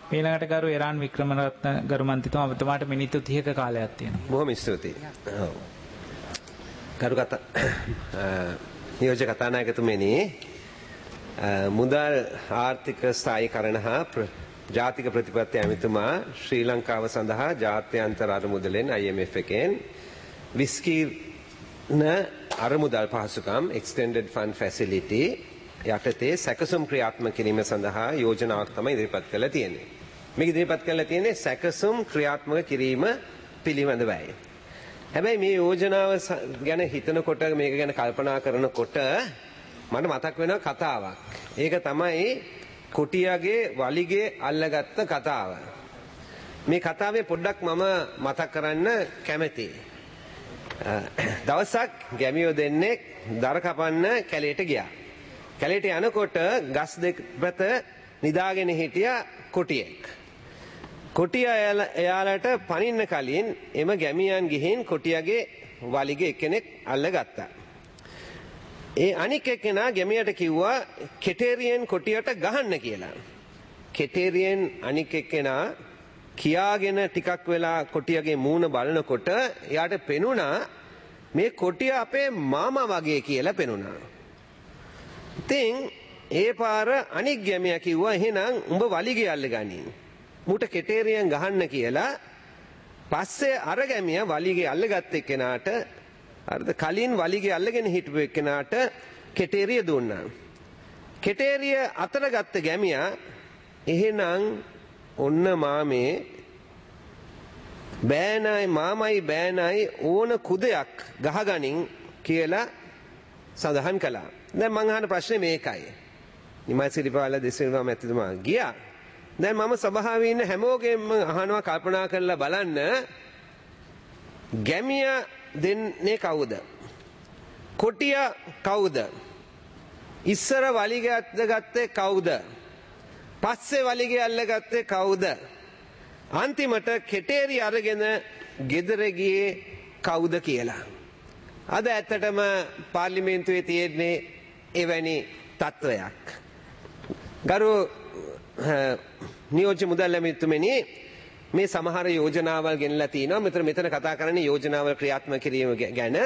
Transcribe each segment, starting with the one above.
ඊළඟට ගරු එරාන් වික්‍රමරත්න ගරු මන්ත්‍රීතුමා ඔබතුමාට මිනිත්තු 30ක කාලයක් තියෙනවා. බොහොම ස්තුතියි. ගරු නියෝජ්‍ය කතානායකතුමනි, මුදල් ආර්ථික ස්ථායීකරණ හා ජාතික ප්‍රතිපත්ති ඇමතුමා ශ්‍රී ලංකාව සඳහා ජාත්‍යන්තර අරමුදලෙන් IMF එකෙන් විස්කීර්ණ අරමුදල් පහසුකම් Extended Fund Facility යටතේ සැකසුම් ක්‍රියාත්මක කිරීම සඳහා යෝජනාවක් තමයි ඉදිරිපත් කරලා තියෙන්නේ. මේක ඉදිරිපත් කරලා තියෙන්නේ සැකසුම් ක්‍රියාත්මක කිරීම පිළිබඳවයි. හැබැයි මේ යෝජනාව ගැන හිතනකොට මේක ගැන කල්පනා කරනකොට මට මතක් වෙනවා කතාවක්. ඒක තමයි කොටියාගේ වලිගේ අල්ලගත්ත කතාව. මේ කතාවේ පොඩ්ඩක් මම මතක් කරන්න කැමතියි. දවසක් ගැමියෝ දෙන්නෙක් දර කපන්න කැලේට ගියා. කැලේට යනකොට ගස් දෙපැත නිදාගෙන හිටිය කොටියෙක්. කොටියා එයාලට පනින්න කලින් එම ගැමියන් ගිහින් කොටියාගේ වලිගේ එක්කෙනෙක් අල්ලගත්තා. ඒ අනික් එක්කෙනා ගැමියට කිව්වා කෙටේරියන් කොටියට ගහන්න කියලා. කෙටේරියන් අනික් එක්කෙනා කියාගෙන ටිකක් වෙලා කොටියාගේ මූණ බලනකොට එයාට පෙනුණා මේ කොටිය අපේ මාමා වගේ කියලා පෙනුණා. ඉතින් ඒ පාර අනික් ගැමියා කිව්වා එහෙනම් උඹ වලිගේ අල්ලගනින්. මුට කෙටේරියන් ගහන්න කියලා. පස්සේ අර ගැමියා වලිගේ අල්ලගත්ත එක්කෙනාට අර්ධ කලින් වලිගේ අල්ලගෙන හිටපු එක්කෙනාට කෙටේරිය දුන්නා. කෙටේරිය අතර ගත්ත ගැමියා එහෙනම් ඔන්න මාමේ බෑනයි මාමයි බෑනයි ඕන කුදයක් ගහගනින් කියලා සඳහන් කළා. දැන් මං අහන ප්‍රශ්නේ මේකයි. නිමල් සිරිපාල දෙසිල්වා මැතිතුමා ගියා. දැන් මම සභාවේ ඉන්න හැමෝගෙම අහනවා කල්පනා කරලා බලන්න ගැමියා දෙන්නේ කවුද? කොටියා කවුද? ඉස්සර වලිගේ අල්ලගත්තේ කවුද? පස්සේ වලිගේ අල්ලගත්තේ කවුද? අන්තිමට කෙටේරි අරගෙන ගෙදර ගියේ කවුද කියලා. අද ඇත්තටම පාර්ලිමේන්තුවේ තියෙන්නේ එවැනි තත්වයක්. ගරු නියෝජ්‍ය මුදල් ඇමතිතුමනි, මේ සමහර යෝජනාවල් ගෙනලා තිනවා. මෙතන කතා කරන්නේ යෝජනාවල් ක්‍රියාත්මක කිරීම ගැන.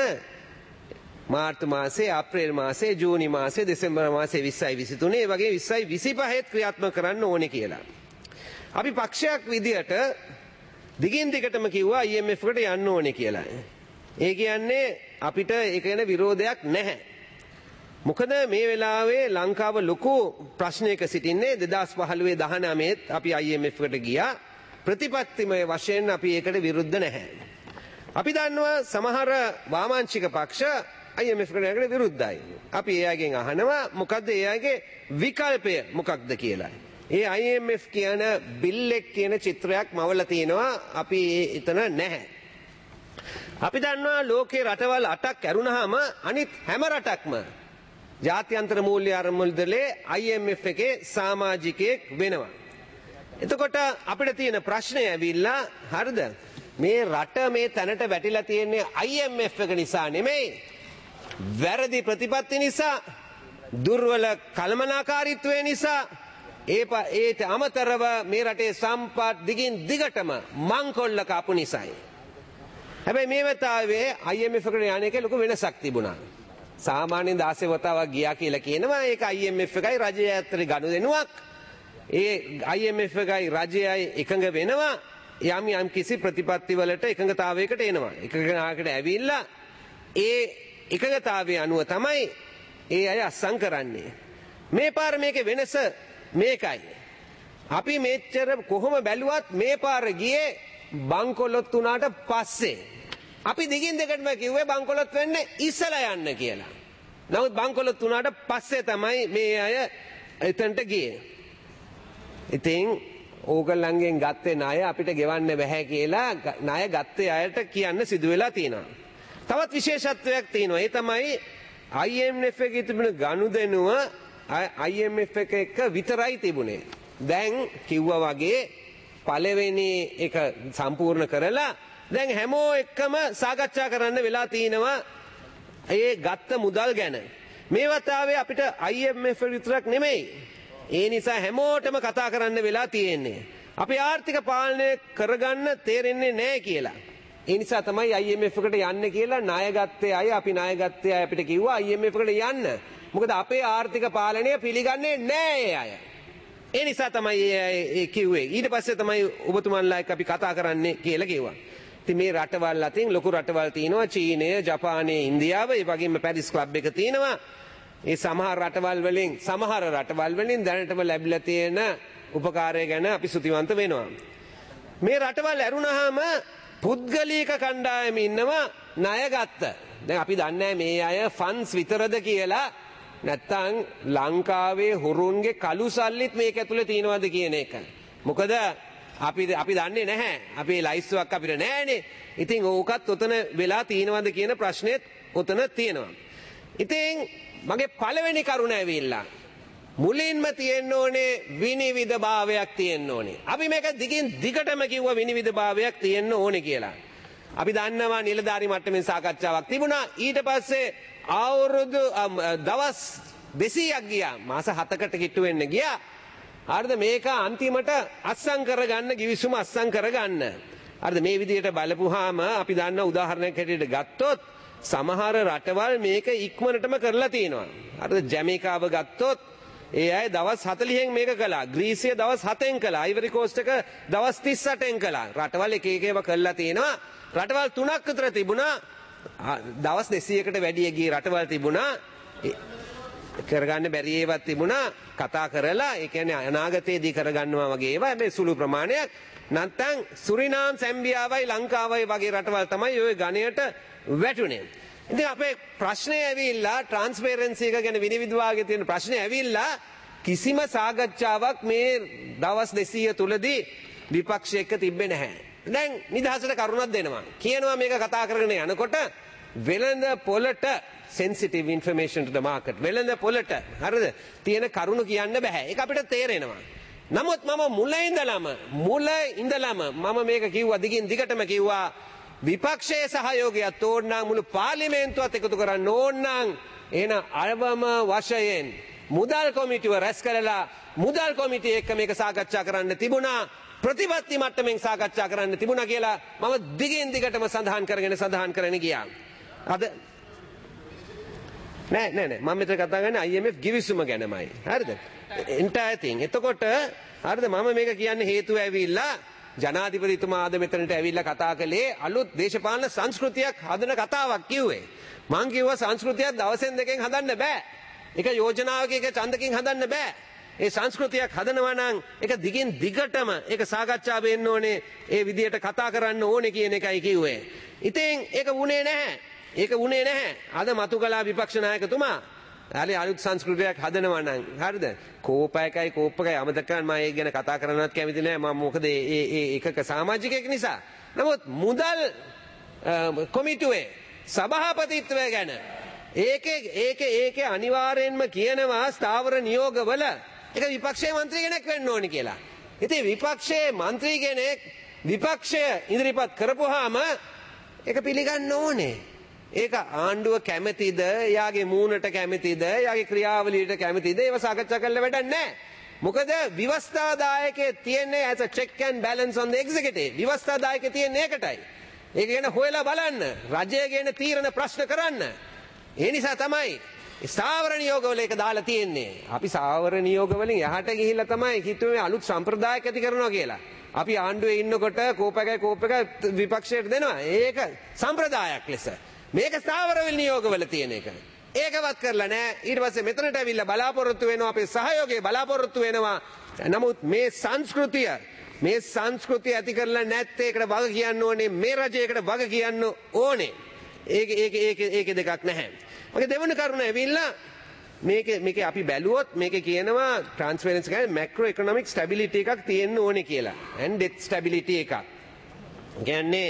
මාර්තු මාසේ, අප්‍රේල් මාසේ, ජූනි මාසේ, දෙසැම්බර් මාසේ 20යි 23 වගේ 20යි 25ත් ක්‍රියාත්මක කරන්න ඕනේ කියලා. අපි පක්ෂයක් විදියට දිගින් දිගටම කිව්වා IMF එකට යන්න ඕනේ කියලා. ඒ කියන්නේ අපිට ඒක ගැන විරෝධයක් නැහැ. මොකද මේ වෙලාවේ ලංකාව ලොකු ප්‍රශ්නයක සිටින්නේ. 2015 19ත් අපි IMF එකට ගියා. ප්‍රතිපත්තිමය වශයෙන් අපි ඒකට විරුද්ධ නැහැ. අපි දන්නවා සමහර වාමාංශික පක්ෂ IMF එකට විරුද්ධයි. අපි එයාගෙන් අහනවා මොකද්ද එයාගේ විකල්පය මොකක්ද කියලා. ඒ IMF කියන බිල්ලෙක් කියන චිත්‍රයක් මවලා තිනවා. අපි එතන නැහැ. අපි දන්නවා ලෝකේ රටවල් 8ක් ඇරුණාම අනිත් හැම රටක්ම ජාත්‍යන්තර මූල්‍ය අරමුදලේ IMF එකේ සමාජිකයෙක් වෙනවා. එතකොට අපිට තියෙන ප්‍රශ්නය ඇවිල්ලා හරිද මේ රට මේ තැනට වැටිලා තියෙන්නේ IMF එක නිසා නෙමෙයි, වැරදි ප්‍රතිපත්ති නිසා, දුර්වල කළමනාකාරීත්වය නිසා, ඒට අමතරව මේ රටේ සම්පත් දිගින් දිගටම මංකොල්ල කපු නිසායි. හැබැයි මේ වෙතාවේ IMF එකට යන එකේ ලොකු වෙනසක් තිබුණා. සාමාන්‍යයෙන් 16 වතාවක් ගියා කියලා කියනවා. ඒක IMF එකයි රජය අතර ගනුදෙනුවක්. ඒ IMF එකයි රජයයි එකඟ වෙනවා. යම් කිසි ප්‍රතිපත්ති වලට එකඟතාවයකට එනවා. එකඟතාවයකට ඇවිල්ලා ඒ එකඟතාවය අනුව තමයි ඒ අය අස්සම් කරන්නේ. මේ පාර මේකේ වෙනස මේකයි. අපි මෙච්චර කොහොම බැලුවත් මේ පාර ගියේ බංකොලොත් වුණාට පස්සේ. අපි දිගින් දෙකටම කිව්වේ බංකොලොත් වෙන්න ඉස්සලා යන්න කියලා. නමුත් බංකොලොත් වුණාට පස්සේ තමයි මේ අය එතනට ගියේ. ඉතින් ඕගොල්ලන්ගෙන් ගත්තේ ණය අපිට ගෙවන්න බෑ කියලා ණය ගත්තේ අයට කියන්න සිදු වෙලා තියෙනවා. තවත් විශේෂත්වයක් තියෙනවා. ඒ තමයි IMF එකේ තිබුණ ගනුදෙනුව IMF එක විතරයි තිබුණේ. දැන් කිව්වා වගේ පළවෙනි එක සම්පූර්ණ කරලා දැන් හැමෝ එක්කම සාකච්ඡා කරන්න වෙලා තිනවා ඒ ගත්ත මුදල් ගැන. මේ වතාවේ අපිට IMF විතරක් නෙමෙයි. ඒ නිසා හැමෝටම කතා කරන්න වෙලා තියෙන්නේ. අපේ ආර්ථික පාලනය කරගන්න තේරෙන්නේ නැහැ කියලා. ඒ නිසා තමයි IMF එකට යන්න කියලා ණය ගත්තේ අය අපි ණය ගත්තේ අය අපිට කිව්වා IMF එකට යන්න. මොකද අපේ ආර්ථික පාලනය පිළිගන්නේ නැහැ ඒ අය. ඒ නිසා තමයි ඒ කිව්වේ. ඊට පස්සේ තමයි ඔබතුමන්ලා එක්ක අපි කතා කරන්නේ කියලා කිව්වා. ඉතින් මේ රටවල් අතින් ලොකු රටවල් තියෙනවා චීනය, ජපානය, ඉන්දියාව, ඒ වගේම පැරිස් ක්ලබ් එක තියෙනවා. ඒ සමහර රටවල් වලින් දැනටම ලැබිලා තියෙන උපකාරය ගැන අපි ස්තුතිවන්ත වෙනවා. මේ රටවල් ඇරුණාම පුද්ගලික කණ්ඩායම ඉන්නවා ණය ගත්ත. දැන් අපි දන්නේ මේ අය ෆන්ඩ්ස් විතරද කියලා. නැත්තම් ලංකාවේ හොරුන්ගේ කළු සල්ලිත් මේක ඇතුලේ තියෙනවද කියන එක. මොකද අපි දන්නේ නැහැ. අපේ ලයිස්තුවක් අපිට නැහැනේ. ඉතින් ඕකත් ඔතන වෙලා තියෙනවද කියන ප්‍රශ්නෙත් ඔතන තියෙනවා. ඉතින් මගේ පළවෙනි කරුණ ඇවිල්ලා මුලින්ම තියෙන්න ඕනේ විනිවිද භාවයක් තියෙන්න ඕනේ. අපි මේක දිගින් දිගටම කිව්වා විනිවිද භාවයක් තියෙන්න ඕනේ කියලා. අපි දන්නවා නිලධාරි මට්ටමින් සාකච්ඡාවක් තිබුණා. ඊට පස්සේ අවුරුදු දවස් 200ක් ගියා. මාස 7කට කිට්ටු වෙන්න ගියා. හරිද මේක අන්තිමට අස්සම් කරගන්න ගිවිසුම අස්සම් කරගන්න. හරිද මේ විදිහට බලපුවාම අපි දන්න උදාහරණයක් හැටියට ගත්තොත් සමහර රටවල් මේක ඉක්මනටම කරලා තියෙනවා. හරිද ජැමයිකාව ගත්තොත් ඒ අය දවස් 40න් මේක කළා. ග්‍රීසිය දවස් 7න් කළා. අයිවරි කෝස්ට් එක දවස් 38න් කළා. රටවල් එක එක ඒවා කළා තියෙනවා. රටවල් 3ක් විතර තිබුණා. දවස් 200කට වැඩි ගිය රටවල් තිබුණා. කරගන්න බැරි ඒවාත් තිබුණා. කතා කරලා ඒ කියන්නේ අනාගතයේදී කරගන්නවා වගේ ඒවා මේ සුළු ප්‍රමාණයක්. නැත්නම් සුරිනාම්, සැම්බියාවයි ලංකාවයි වගේ රටවල් තමයි ওই ගණයට වැටුනේ. ඉතින් අපේ ප්‍රශ්නේ ඇවිල්ලා ට්‍රාන්ස්පරන්සි එක ගැන විනිවිද වාගේ තියෙන ප්‍රශ්නේ ඇවිල්ලා කිසිම සාකච්ඡාවක් මේ දවස් 200 තුලදී විපක්ෂ එක්ක තිබ්බේ නැහැ. දැන් නිදහසට කරුණක් දෙනවා. කියනවා මේක කතා කරගෙන යනකොට වෙළඳ පොළට sensitive information to the market වෙළඳ පොළට හරිද තියෙන කරුණු කියන්න බෑ. ඒක අපිට තේරෙනවා. නමුත් මම මුල ඉඳලම මම මේක කිව්වා දිගින් දිගටම කිව්වා විපක්ෂයේ සහයෝගයත් ඕනනම් මුළු පාර්ලිමේන්තුවත් එකතු කරන්න ඕනනම් එන අරවම වශයෙන් මුදල් කොමිටුව රැස් කරලා මුදල් කොමිටිය එක්ක මේක සාකච්ඡා කරන්න තිබුණා. ප්‍රතිපත්ති මට්ටමින් සාකච්ඡා කරන්න තිබුණා කියලා මම දිගින් දිගටම සඳහන් කරගෙන ගියා. අද නෑ මම මෙතන කතා කරන්නේ IMF ගිවිසුම ගැනමයි. හරිද? entire thing. එතකොට හරිද මම මේක කියන්නේ හේතුව ඇවිල්ලා ජනාධිපතිතුමා අද මෙතනට ඇවිල්ලා කතා කළේ අලුත් දේශපාලන සංස්කෘතියක් හදන කතාවක් කිව්වේ. මං කිව්වා සංස්කෘතියක් දවසෙන් දෙකෙන් හදන්න බෑ. ඒක යෝජනාවක එක ඡන්දකින් හදන්න බෑ. ඒ සංස්කෘතියක් හදනවා නම් ඒක දිගින් දිගටම ඒක සාකච්ඡා වෙන්න ඕනේ. ඒ විදිහට කතා කරන්න ඕනේ කියන එකයි කිව්වේ. ඉතින් ඒක වුණේ නැහැ. අද මතුකලා විපක්ෂ නායකතුමා අලුත් සංස්කෘතියක් හදනවා නම් හරිද? කෝප එකයි අමතක කරන්න මම ඒක ගැන කතා කරන්නවත් කැමති නෑ. මම මොකද ඒ එකක සමාජිකයෙක් නිසා. නමුත් මුදල් කොමිටුවේ සභාපතිත්වය ගැන ඒකේ අනිවාර්යෙන්ම කියනවා ස්ථාවර නියෝගවල ඒක විපක්ෂයේ මන්ත්‍රී කෙනෙක් වෙන්න ඕනි කියලා. ඉතින් විපක්ෂයේ මන්ත්‍රී කෙනෙක් විපක්ෂය ඉදිරිපත් කරපුවාම ඒක පිළිගන්න ඕනේ. ඒක ආණ්ඩුව කැමතිද, එයාගේ මූණට කැමතිද, එයාගේ ක්‍රියාවලියට කැමතිද, ඒව සාකච්ඡා කරලා වැඩක් නැහැ. මොකද විවස්ථාදායකයේ තියෙන්නේ as a check and balance on the executive. විවස්ථාදායකයේ තියෙන්නේ ඒකටයි. ඒක ගැන හොයලා බලන්න, රජය ගැන තීරණ ප්‍රශ්න කරන්න. ඒ නිසා තමයි ස්ථාවර නියෝගවල ඒක දාලා තියෙන්නේ. අපි ස්ථාවර නියෝගවලින් එහාට ගිහිල්ලා තමයි හිතුවේ අලුත් සම්ප්‍රදායක් ඇති කරනවා කියලා. අපි ආණ්ඩුවේ ඉන්නකොට කෝප එක විපක්ෂයට දෙනවා. ඒක සම්ප්‍රදායක් ලෙස. මේක ස්ථාවර නියෝගවල තියෙන එක. ඒකවත් කරලා නැහැ. ඊට පස්සේ මෙතනට ඇවිල්ලා බලාපොරොත්තු වෙනවා අපේ සහයෝගය බලාපොරොත්තු වෙනවා. නමුත් මේ සංස්කෘතිය ඇති කරලා නැත්තේ ඒකට වග කියන්න ඕනේ. මේ රජයකට වග කියන්න ඕනේ. ඒක දෙකක් නැහැ. මගේ දෙවන කරුණ ඇවිල්ලා මේකේ අපි බැලුවොත් මේකේ කියනවා ට්‍රාන්ස්පරන්සි කියන්නේ මැක්‍රෝ ඉකොනොමික් ස්ටැබිලිටි එකක් තියෙන්න ඕනේ කියලා. and debt stability එකක්. කියන්නේ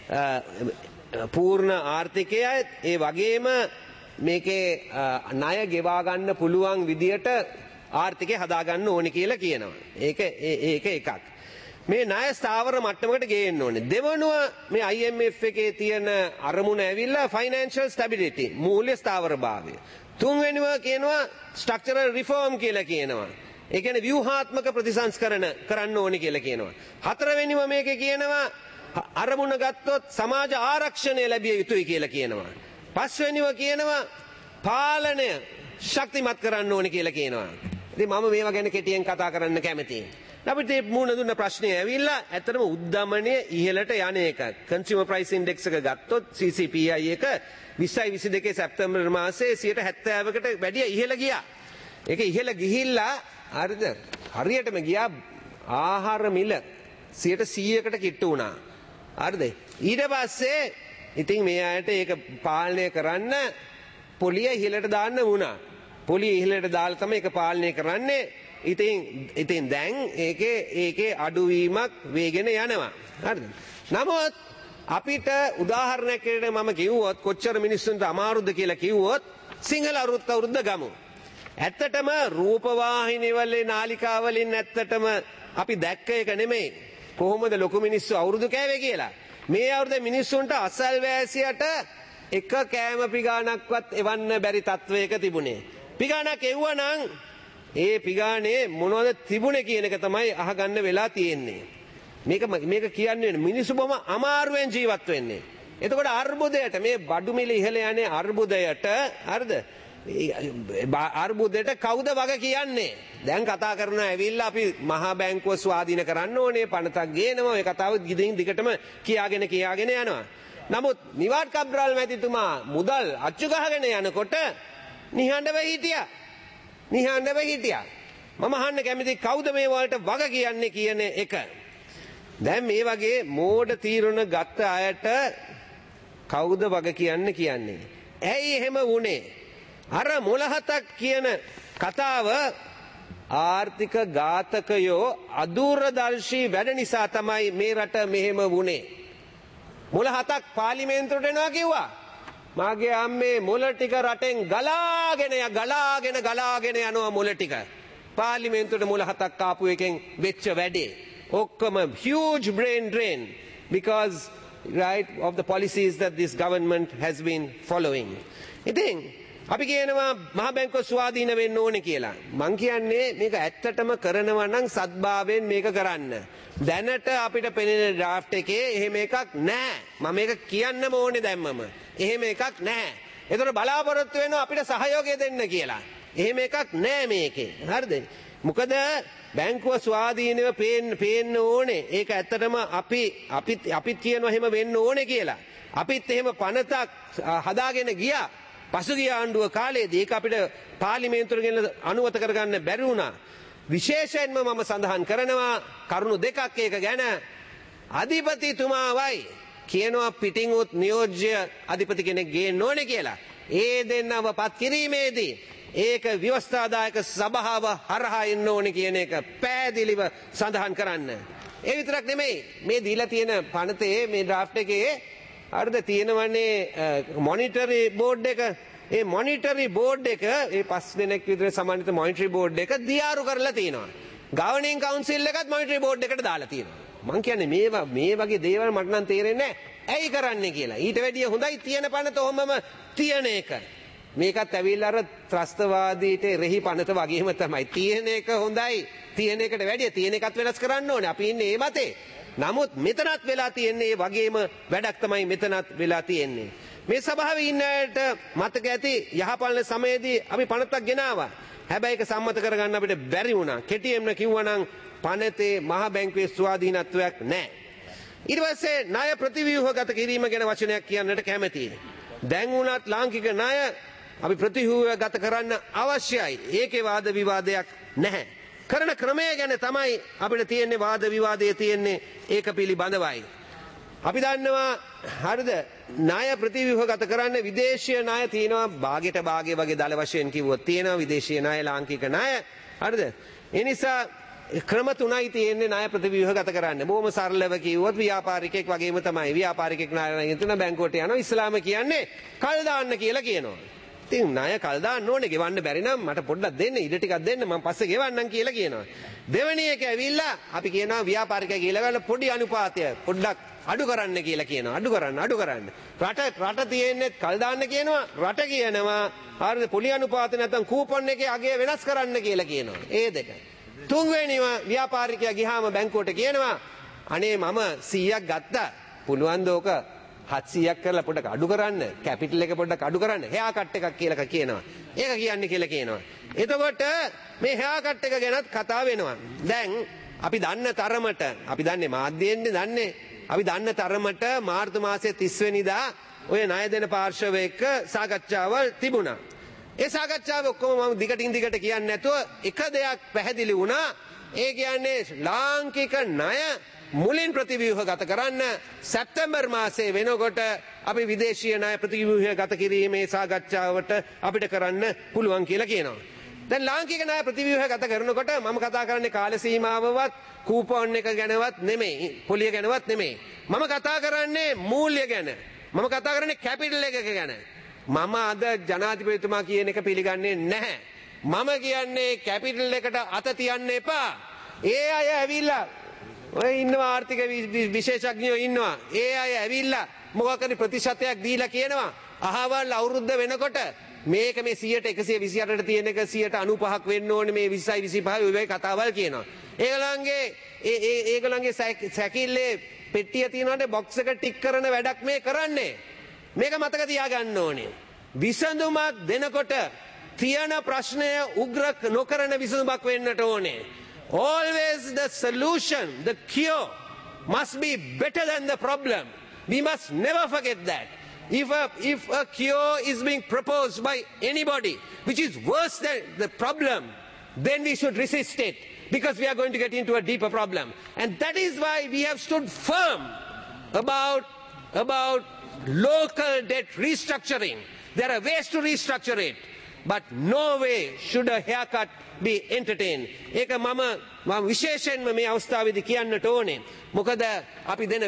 පූර්ණ ආර්ථිකයයි ඒ වගේම මේකේ ණය ගෙවා ගන්න පුළුවන් විදියට ආර්ථිකය හදා ගන්න ඕනේ කියලා කියනවා. ඒක එකක්. මේ ණය ස්ථාවර මට්ටමකට ගේන්න ඕනේ. දෙවනුව මේ IMF එකේ තියෙන අරමුණ ඇවිල්ලා ෆයිනෑන්ෂල් ස්ටැබිලිටි මූල්‍ය ස්ථාවරභාවය. තුන්වෙනිව කියනවා ස්ට්‍රක්චරල් රිෆෝම් කියලා කියනවා. ඒ කියන්නේ ව්‍යුහාත්මක ප්‍රතිසංස්කරණ කරන්න ඕනි කියලා කියනවා. හතරවෙනිව මේකේ කියනවා අරමුණ ගත්තොත් සමාජ ආරක්ෂණය ලැබිය යුතුයි කියලා කියනවා. පස්වෙනිව කියනවා පාලනය ශක්තිමත් කරන්න ඕනි කියලා කියනවා. ඉතින් මම මේවා ගැන කෙටියෙන් කතා කරන්න කැමතියි. අපිට මේ මුණ දුන්න ප්‍රශ්නේ ඇවිල්ලා ඇත්තටම උද්දමනය ඉහළට යන එක. කන්සියුමර් ප්‍රයිස් ඉන්ඩෙක්ස් එක ගත්තොත් CCPI එක 2022 සැප්තැම්බර් මාසයේ 70%කට වැඩිය ඉහළ ගියා. ඒක ඉහළ ගිහිල්ලා හරියටම ගියා ආහාර මිල 100%කට කිට්ටු වුණා. හරිද? ඊට පස්සේ ඉතින් මේ අයට ඒක පාලනය කරන්න පොලිය ඉහළට දාන්න වුණා. පොලිය ඉහළට දාලා තමයි ඒක පාලනය කරන්නේ. ඉතින් දැන් ඒකේ අඩුවීමක් වේගෙන යනවා. හරිද? නමුත් අපිට උදාහරණයක් විදිහට මම කිව්වොත් කොච්චර මිනිස්සුන්ට අමාරුද කියලා කිව්වොත් සිංහල අවුරුද්ද ගමු. ඇත්තටම රූපවාහිනී වල නාලිකා වලින් ඇත්තටම අපි දැක්ක එක නෙමෙයි. කොහොමද ලොකු මිනිස්සු අවුරුදු කෑවේ කියලා. මේ අවුරුද්දේ මිනිස්සුන්ට අසල්වැසියට එක කෑම පිගානක්වත් එවන්න බැරි තත්වයක තිබුණේ. පිගානක් එව්වනම් ඒ පිගානේ මොනවද තිබුණේ කියන එක තමයි අහගන්න වෙලා තියෙන්නේ. මේක කියන්නේ මිනිස්සු බොහොම අමාරුවෙන් ජීවත් වෙන්නේ. එතකොට අර්බුදයට මේ බඩු මිල ඉහළ යන්නේ අර්බුදයට හරිද? අර්බුදයට කවුද වග කියන්නේ? දැන් කතා කරන ඇවිල්ලා අපි මහා බැංකුව ස්වාධීන කරන්න ඕනේ පනතක් ගේනවා. ඔය කතාව දිගටම කියාගෙන යනවා. නමුත් නිවාඩ් කබ්‍රාල් මැතිතුමා මුදල් අච්චු ගහගෙන යනකොට නිහඬව හිටියා. මම අහන්න කැමති කවුද මේ වලට වග කියන්නේ කියන එක. දැන් මේ වගේ මෝඩ තීරණ ගත්ත අයට කවුද වග කියන්නේ? ඇයි එහෙම වුනේ? අර මොලහතක් කියන කතාව ආර්ථික ඝාතකයෝ අදූරදර්ශී වැඩ නිසා තමයි මේ රට මෙහෙම වුනේ. මොලහතක් පාර්ලිමේන්තුවට එනවා කිව්වා. මාගේ අම්මේ මොල ටික රටෙන් ගලාගෙන යනවා මොල ටික. පාර්ලිමේන්තුවට මොලහතක් ආපු එකෙන් වෙච්ච වැඩේ. ඔක්කොම huge brain drain because right of the policies that this government has been following. ඉතින් අපි කියනවා මහා බැංකුව ස්වාධීන වෙන්න ඕනේ කියලා. මං කියන්නේ මේක ඇත්තටම කරනවා නම් සත්භාවයෙන් මේක කරන්න. දැනට අපිට පෙනෙන ඩ්‍රාෆ්ට් එකේ එහෙම එකක් නැහැ. මම මේක කියන්නම ඕනේ දැම්මම. එහෙම එකක් නැහැ. ඒතර බලාපොරොත්තු වෙනවා අපිට සහයෝගය දෙන්න කියලා. එහෙම එකක් නැහැ මේකේ. හරිද? මොකද බැංකුව ස්වාධීනව පේන්න ඕනේ. ඒක ඇත්තටම අපිත් කියනවා එහෙම වෙන්න ඕනේ කියලා. අපිත් එහෙම පනතක් හදාගෙන ගියා. පසුගිය ආණ්ඩුව කාලේදී ඒක අපිට පාර්ලිමේන්තුවට ගෙනලා අනුමත කරගන්න බැරි වුණා. විශේෂයෙන්ම මම සඳහන් කරනවා කරුණු දෙකක් ඒක ගැන. අධිපතිතුමාවයි කියනවා පිටින් උත් නියෝජ්‍ය අධිපති කෙනෙක් ගේන්න ඕනේ කියලා. ඒ දෙන්නව පත් කිරීමේදී ඒක ව්‍යවස්ථාදායක සභාව හරහා එන්න ඕනේ කියන එක පැහැදිලිව සඳහන් කරන්න. ඒ විතරක් නෙමෙයි මේ දීලා තියෙන පනතේ මේ ඩ්‍රාෆ්ට් එකේ හරිද තියෙනවනේ මොනිටරි බෝඩ් එක. ඒ මොනිටරි බෝඩ් එක ඒ 5 දෙනෙක් විතර සමන්විත මොනිටරි බෝඩ් එක දියාරු කරලා තියෙනවා. ගවර්නින් කවුන්සිල් එකත් මොනිටරි බෝඩ් එකට දාලා තියෙනවා. මං කියන්නේ මේ වගේ දේවල් මට නම් තේරෙන්නේ නැහැ. ඇයි කරන්නේ කියලා. ඊට වැඩිය හොඳයි තියෙන පනත ඔහොමම තියෙන එක. මේකත් ඇවිල්ලා අර ත්‍රස්තවාදීට රෙහි පනත වගේම තමයි. තියෙන එක හොඳයි. තියෙන එකට වැඩිය තියෙන එකත් වෙනස් කරන්න ඕනේ. අපි ඉන්නේ මේ මතේ. නමුත් මෙතනත් වෙලා තියෙන්නේ වගේම වැඩක් තමයි මෙතනත් වෙලා තියෙන්නේ. මේ සභාවේ ඉන්න අයට මතක ඇති යහපලන සමයේදී අපි පනතක් ගෙනාවා. හැබැයි ඒක සම්මත කරගන්න අපිට බැරි වුණා. කෙටියෙන්ම කිව්වනම් පනතේ මහ බැංකුවේ ස්වාධීනත්වයක් නැහැ. ඊට පස්සේ ණය ප්‍රතිව්‍යුහගත කිරීම ගැන වචනයක් කියන්නට කැමතියි. දැන් වුණත් ලාංකික ණය අපි ප්‍රතිව්‍යුහගත කරන්න අවශ්‍යයි. ඒකේ වාද විවාදයක් නැහැ. කරන ක්‍රමය ගැන තමයි අපිට තියෙන්නේ වාද විවාදයේ තියෙන්නේ ඒක පිළිබඳවයි. අපි දන්නවා හරිද ණය ප්‍රතිව්‍යුහගත කරන්න විදේශීය ණය තියෙනවා භාගයට භාගය වගේ දල වශයෙන් කිව්වොත් තියෙනවා විදේශීය ණය ලාංකික ණය හරිද. ඒ නිසා ක්‍රම තුනයි තියෙන්නේ ණය ප්‍රතිව්‍යුහගත කරන්න. බොහොම සරලව කිව්වොත් ව්‍යාපාරිකයෙක් වගේම තමයි. ව්‍යාපාරිකයෙක් ණය තුන බැංකුවට යනවා. ඉස්ලාම කියන්නේ කල් දාන්න කියලා කියනවා. ඉතින් ණය කල් දාන්න ඕනේ ගෙවන්න බැරි නම් මට පොඩ්ඩක් දෙන්න ඉඩ ටිකක් දෙන්න මම පස්සේ ගෙවන්නම් කියලා කියනවා. දෙවෙනි එක ඇවිල්ලා අපි කියනවා ව්‍යාපාරිකයෙක් කියලා ගන්න පොඩි අනුපාතය පොඩ්ඩක් අඩු කරන්න කියලා කියනවා. අඩු කරන්න. රට තියෙන්නේ කල් දාන්න කියනවා. රට කියනවා හරිද පොලි අනුපාත නැත්නම් කූපන් එකේ අගය වෙනස් කරන්න කියලා කියනවා. ඒ දෙක. තුන්වෙනිව ව්‍යාපාරිකයා ගියාම බැංකුවට කියනවා අනේ මම 100ක් ගත්තා. පුළුවන් දෝක 700ක් කරලා පොඩ්ඩක් අඩු කරන්න. කැපිටල් එක පොඩ්ඩක් අඩු කරන්න. හෙයා කට් එකක් කියලා කියනවා. ඒක කියන්නේ කියලා කියනවා. එතකොට මේ හෙයා කට් එක ගැනත් කතා වෙනවා. දැන් අපි දන්න තරමට අපි දන්නේ මාධ්‍යයෙන්නේ දන්නේ. අපි දන්න තරමට මාර්තු මාසයේ 30 වෙනිදා ඔය ණය දෙන පාර්ශව එක්ක සාකච්ඡාවල් තිබුණා. ඒ සාකච්ඡාව ඔක්කොම මම දිගටින් දිගට කියන්නේ නැතුව එක දෙයක් පැහැදිලි වුණා. ඒ කියන්නේ ලාංකික ණය මුලින් ප්‍රතිව්‍යුහ ගත කරන්න සැප්තැම්බර් මාසයේ වෙනකොට අපි විදේශීය ණය ප්‍රතිව්‍යුහ ගත කිරීමේ සාකච්ඡාවට අපිට කරන්න පුළුවන් කියලා කියනවා. දැන් ලාංකික ණය ප්‍රතිව්‍යුහ ගත කරනකොට මම කතා කරන්නේ කාල සීමාවවත් කූපන් එක ගැනවත් නෙමෙයි, පොලිය ගැනවත් නෙමෙයි. මම කතා කරන්නේ මූල්‍ය ගැන. මම කතා කරන්නේ කැපිටල් එක ගැන. මම අද ජනාධිපතිතුමා කියන එක පිළිගන්නේ නැහැ. මම කියන්නේ කැපිටල් එකට අත තියන්න එපා. ඒ අය ඇවිල්ලා ඔය ඉන්නවා ආර්ථික විශේෂඥයෝ ඉන්නවා. ඒ අය ඇවිල්ලා මොකක් හරි ප්‍රතිශතයක් දීලා කියනවා අහවල් අවුරුද්ද වෙනකොට මේක මේ 100ට 128ට තියෙන එක 95ක් වෙන්න ඕනේ මේ 20යි 25යි ඔය කතාවල් කියනවා. ඒගොල්ලන්ගේ සැකිල්ලේ පෙට්ටිය තියෙනවාට බොක්ස් එක ටික් කරන වැඩක් මේ කරන්නේ. මේක මතක තියාගන්න ඕනේ. විසඳුමක් දෙනකොට තියෙන ප්‍රශ්නය උග්‍ර නොකරන විසඳුමක් වෙන්නට ඕනේ. Always the solution, the cure must be better than the problem. We must never forget that. If a cure is being proposed by anybody which is worse than the problem, then we should resist it because we are going to get into a deeper problem. And that is why we have stood firm about local debt restructuring. There are ways to restructure it, but no way should a haircut be entertained. ඒක මම විශේෂයෙන්ම මේ අවස්ථාවේදී කියන්නට ඕනේ. මොකද අපි දෙන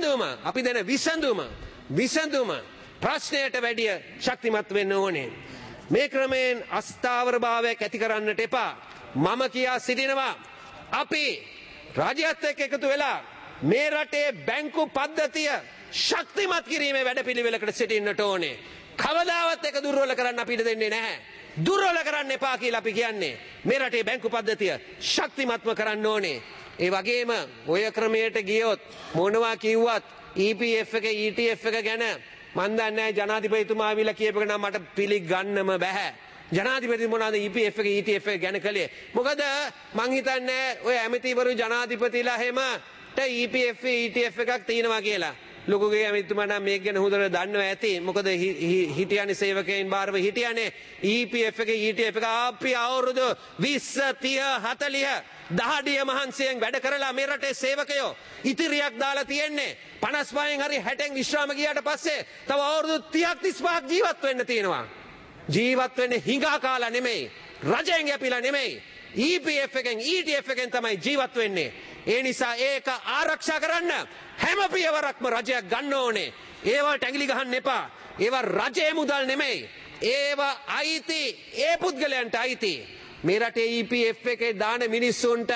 විසඳුම ප්‍රශ්නයට වැඩිය ශක්තිමත් වෙන්න ඕනේ. මේ ක්‍රමයෙන් අස්ථාවරභාවයක් ඇති කරන්නට එපා. මම කියා සිටිනවා අපි රාජ්‍යයත් එක්ක එකතු වෙලා මේ රටේ බැංකු පද්ධතිය ශක්තිමත් කිරීමේ වැඩපිළිවෙලකට සිටින්නට ඕනේ. කවදාවත් ඒක දුර්වල කරන්න අපිට දෙන්නේ නැහැ. දුර්වල කරන්න එපා කියලා අපි කියන්නේ. මේ රටේ බැංකු පද්ධතිය ශක්තිමත්ව කරන්න ඕනේ. ඒ වගේම ඔය ක්‍රමයට ගියොත් මොනවා කිව්වත් EPF එක ETF එක ගැන මන් දන්නේ නැහැ ජනාධිපතිතුමා ආවිලා කියපේක නම් මට පිළිගන්නම බෑ. ජනාධිපති මොනවාද EPF එක ETF එක ගැන කළේ? මොකද මං හිතන්නේ ඔය ඇමතිවරු ජනාධිපතිලා හැමට EPF ETF එකක් තියෙනවා කියලා. ලොකුගේ ඇමතිතුමා නම් මේක ගැන හොඳට දන්නවා ඇති. මොකද හිටියනේ සේවකයන් බාරව හිටියනේ EPF එක ETF එක අපි අවුරුදු 20 30 40 දහඩිය මහන්සියෙන් වැඩ කරලා මේ රටේ සේවකයෝ ඉතිරියක් දාලා තියෙන්නේ 55න් හරි 60න් විශ්‍රාම ගියාට පස්සේ තව අවුරුදු 30ක් 35ක් ජීවත් වෙන්න තියෙනවා. ජීවත් වෙන්නේ හිඟා කාලා නෙමෙයි, රජෙන් යැපිලා නෙමෙයි, EPF එකෙන් ETF එකෙන් තමයි ජීවත් වෙන්නේ. ඒ නිසා ඒක ආරක්ෂා කරන්න හැම පියවරක්ම රජයක් ගන්න ඕනේ. ඒවට ඇඟිලි ගහන්න එපා. ඒවා රජයේ මුදල් නෙමෙයි. ඒවා අයිති ඒ පුද්ගලයන්ට අයිති. මේ රටේ EPF එකේ දාන මිනිස්සුන්ට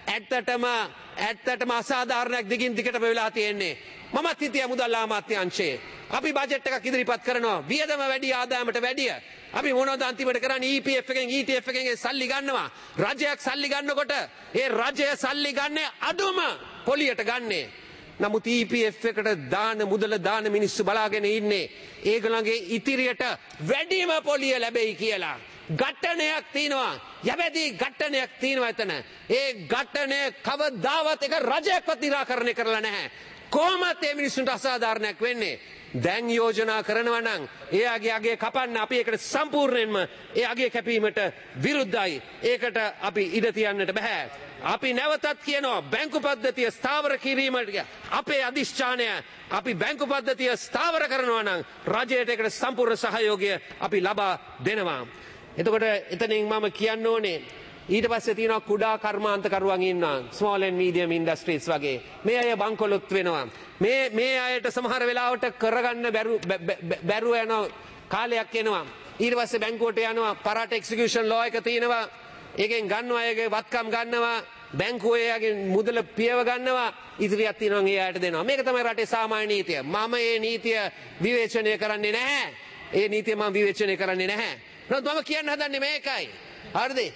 ඇත්තටම අසාධාරණයක් දිගින් දිගටම වෙලා තියෙන්නේ. මමත් හිටියා මුදල් අමාත්‍යාංශයේ. අපි බජට් එකක් ඉදිරිපත් කරනවා. වියදම වැඩි ආදායමට වැඩිය. අපි මොනවද අන්තිමට කරන්නේ? EPF එකෙන් ETF එකෙන් සල්ලි ගන්නවා. රජයක් සල්ලි ගන්නකොට ඒ රජය සල්ලි ගන්නේ අඩුම පොලියට ගන්නේ. නමුත් EPF එකට දාන මුදල දාන මිනිස්සු බලාගෙන ඉන්නේ ඒගොල්ලන්ගේ ඉතිරියට වැඩිම පොලිය ලැබෙයි කියලා. ඝට්ටනයක් තියෙනවා. යබැදී ඝට්ටනයක් තියෙනවා එතන. ඒ ඝට්ටනය කවදාවත් එක රජයක්වත් निराකරණය කරලා නැහැ. කොහොමද මේ මිනිස්සුන්ට අසාධාරණයක් වෙන්නේ? දැන් යෝජනා කරනවා නම් එයාගේ අගේ කපන්න අපි ඒකට සම්පූර්ණයෙන්ම ඒ අගේ කැපීමට විරුද්ධයි. ඒකට අපි ඉඩ තියන්නට බෑ. අපි නැවතත් කියනවා බැංකු පද්ධතිය ස්ථාවර කිරීමට අපේ අධිෂ්ඨානය අපි බැංකු පද්ධතිය ස්ථාවර කරනවා නම් රජයට ඒකට සම්පූර්ණ සහයෝගය අපි ලබා දෙනවා. එතකොට එතනින් මම කියන්න ඕනේ ඊට පස්සේ තියෙනවා කුඩා කර්මාන්තකරුවන් ඉන්නවා small and medium industries වගේ. මේ අය බංකොලොත් වෙනවා. මේ අයට සමහර වෙලාවට කරගන්න බැරුව යන කාලයක් එනවා. ඊට පස්සේ බැංකුවට යනවා පරාට එක්සිකියුෂන් ලෝ එක තියෙනවා. ඒකෙන් ගන්නවා අයගේ වත්කම් ගන්නවා. බැංකුවේ අයගේ මුදල පියව ගන්නවා. ඉදිරියක් තියෙනවා ඒ අයට දෙනවා. මේක තමයි රටේ සාමාන්‍ය නීතිය. මම මේ නීතිය විවේචනය කරන්නේ නැහැ. ඒ නීතිය මම විවේචනය කරන්නේ නැහැ. නමුත් මම කියන්න හදන්නේ මේකයි. හරිද?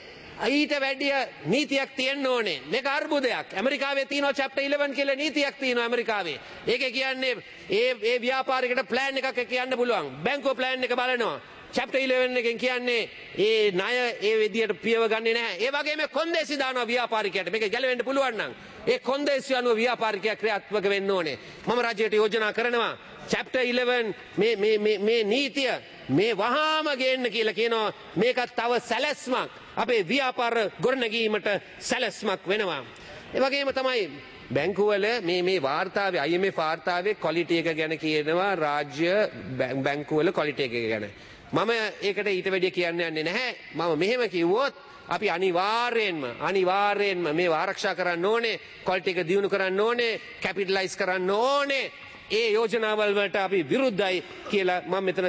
ඊට වැඩිය නීතියක් තියෙන්න ඕනේ. මේක අර්බුදයක්. ඇමරිකාවේ තියෙනවා chapter 11 කියලා නීතියක් තියෙනවා ඇමරිකාවේ. ඒකේ කියන්නේ ඒ ව්‍යාපාරිකට plan එකක් කියන්න පුළුවන්. බැංකුව plan එක බලනවා. chapter 11 එකෙන් කියන්නේ ඒ ණය ඒ විදියට පියව ගන්නේ නැහැ. ඒ වගේම කොන්දේසි දානවා ව්‍යාපාරිකයට. මේක ගැලවෙන්න පුළුවන් නම් ඒ කොන්දේසි අනුව ව්‍යාපාරිකයා ක්‍රියාත්මක වෙන්න ඕනේ. මම රජයට යෝජනා කරනවා chapter 11 මේ නීතිය මේ වහාම ගේන්න කියලා කියනවා. මේකත් තව සැලැස්මක් අපේ ව්‍යාපාර ගොඩනැගීමට සැලැස්මක් වෙනවා. ඒ වගේම තමයි බැංකුවල මේ වාර්තාවේ IMF වාර්තාවේ ක්වොලිටි එක ගැන කියනවා රාජ්‍ය බැංකුවල ක්වොලිටි එක ගැන. මම ඒකට ඊට වැඩිය කියන්න යන්නේ නැහැ. මම මෙහෙම කිව්වොත් අපි අනිවාර්යෙන්ම මේව ආරක්ෂා කරන්න ඕනේ, ක්වොලිටි එක දියුණු කරන්න ඕනේ, කැපිටලයිස් කරන්න ඕනේ. ඒ යෝජනාවල් වලට අපි විරුද්ධයි කියලා මම මෙතන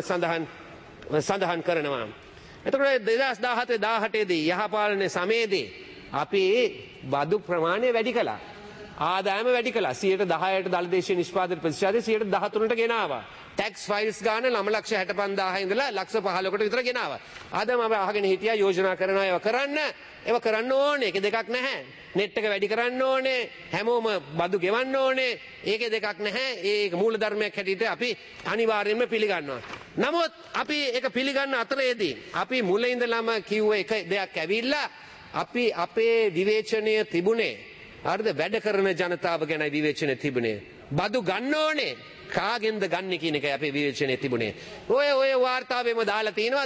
සඳහන් කරනවා. එතකොට 2017 දී යහපාලන සමයේදී අපි බදු ප්‍රමාණය වැඩි කළා. ආදායම වැඩි කළා. 10%ට දළදේශීය නිෂ්පාදන ප්‍රතිශතය 13%ට ගෙනාවා. ටැක්ස් ෆයිල්ස් ගාන 9,65,000 ඉඳලා 15,00,000කට විතර ගෙනාවා. අද මම අහගෙන හිටියා යෝජනා කරනවා ඒව කරන්න ඕනේ. ඒක දෙකක් නැහැ. නෙට් එක වැඩි කරන්න ඕනේ. හැමෝම බදු ගෙවන්න ඕනේ. ඒකේ දෙකක් නැහැ. ඒක මූලධර්මයක් හැටියට අපි අනිවාර්යයෙන්ම පිළිගන්නවා. නමුත් අපි ඒක පිළිගන්න අතරේදී අපි මුල ඉඳලම කිව්ව එක දෙයක් ඇවිල්ලා අපි අපේ විවේචනය තිබුණේ හරිද වැඩ කරන ජනතාව ගැන විවේචනය තිබුණේ. බදු ගන්න ඕනේ. කාගෙන්ද ගන්න කියන එකයි අපේ විවේචනයේ තිබුණේ. ඔය වාර්තාවෙම දාලා තිනවා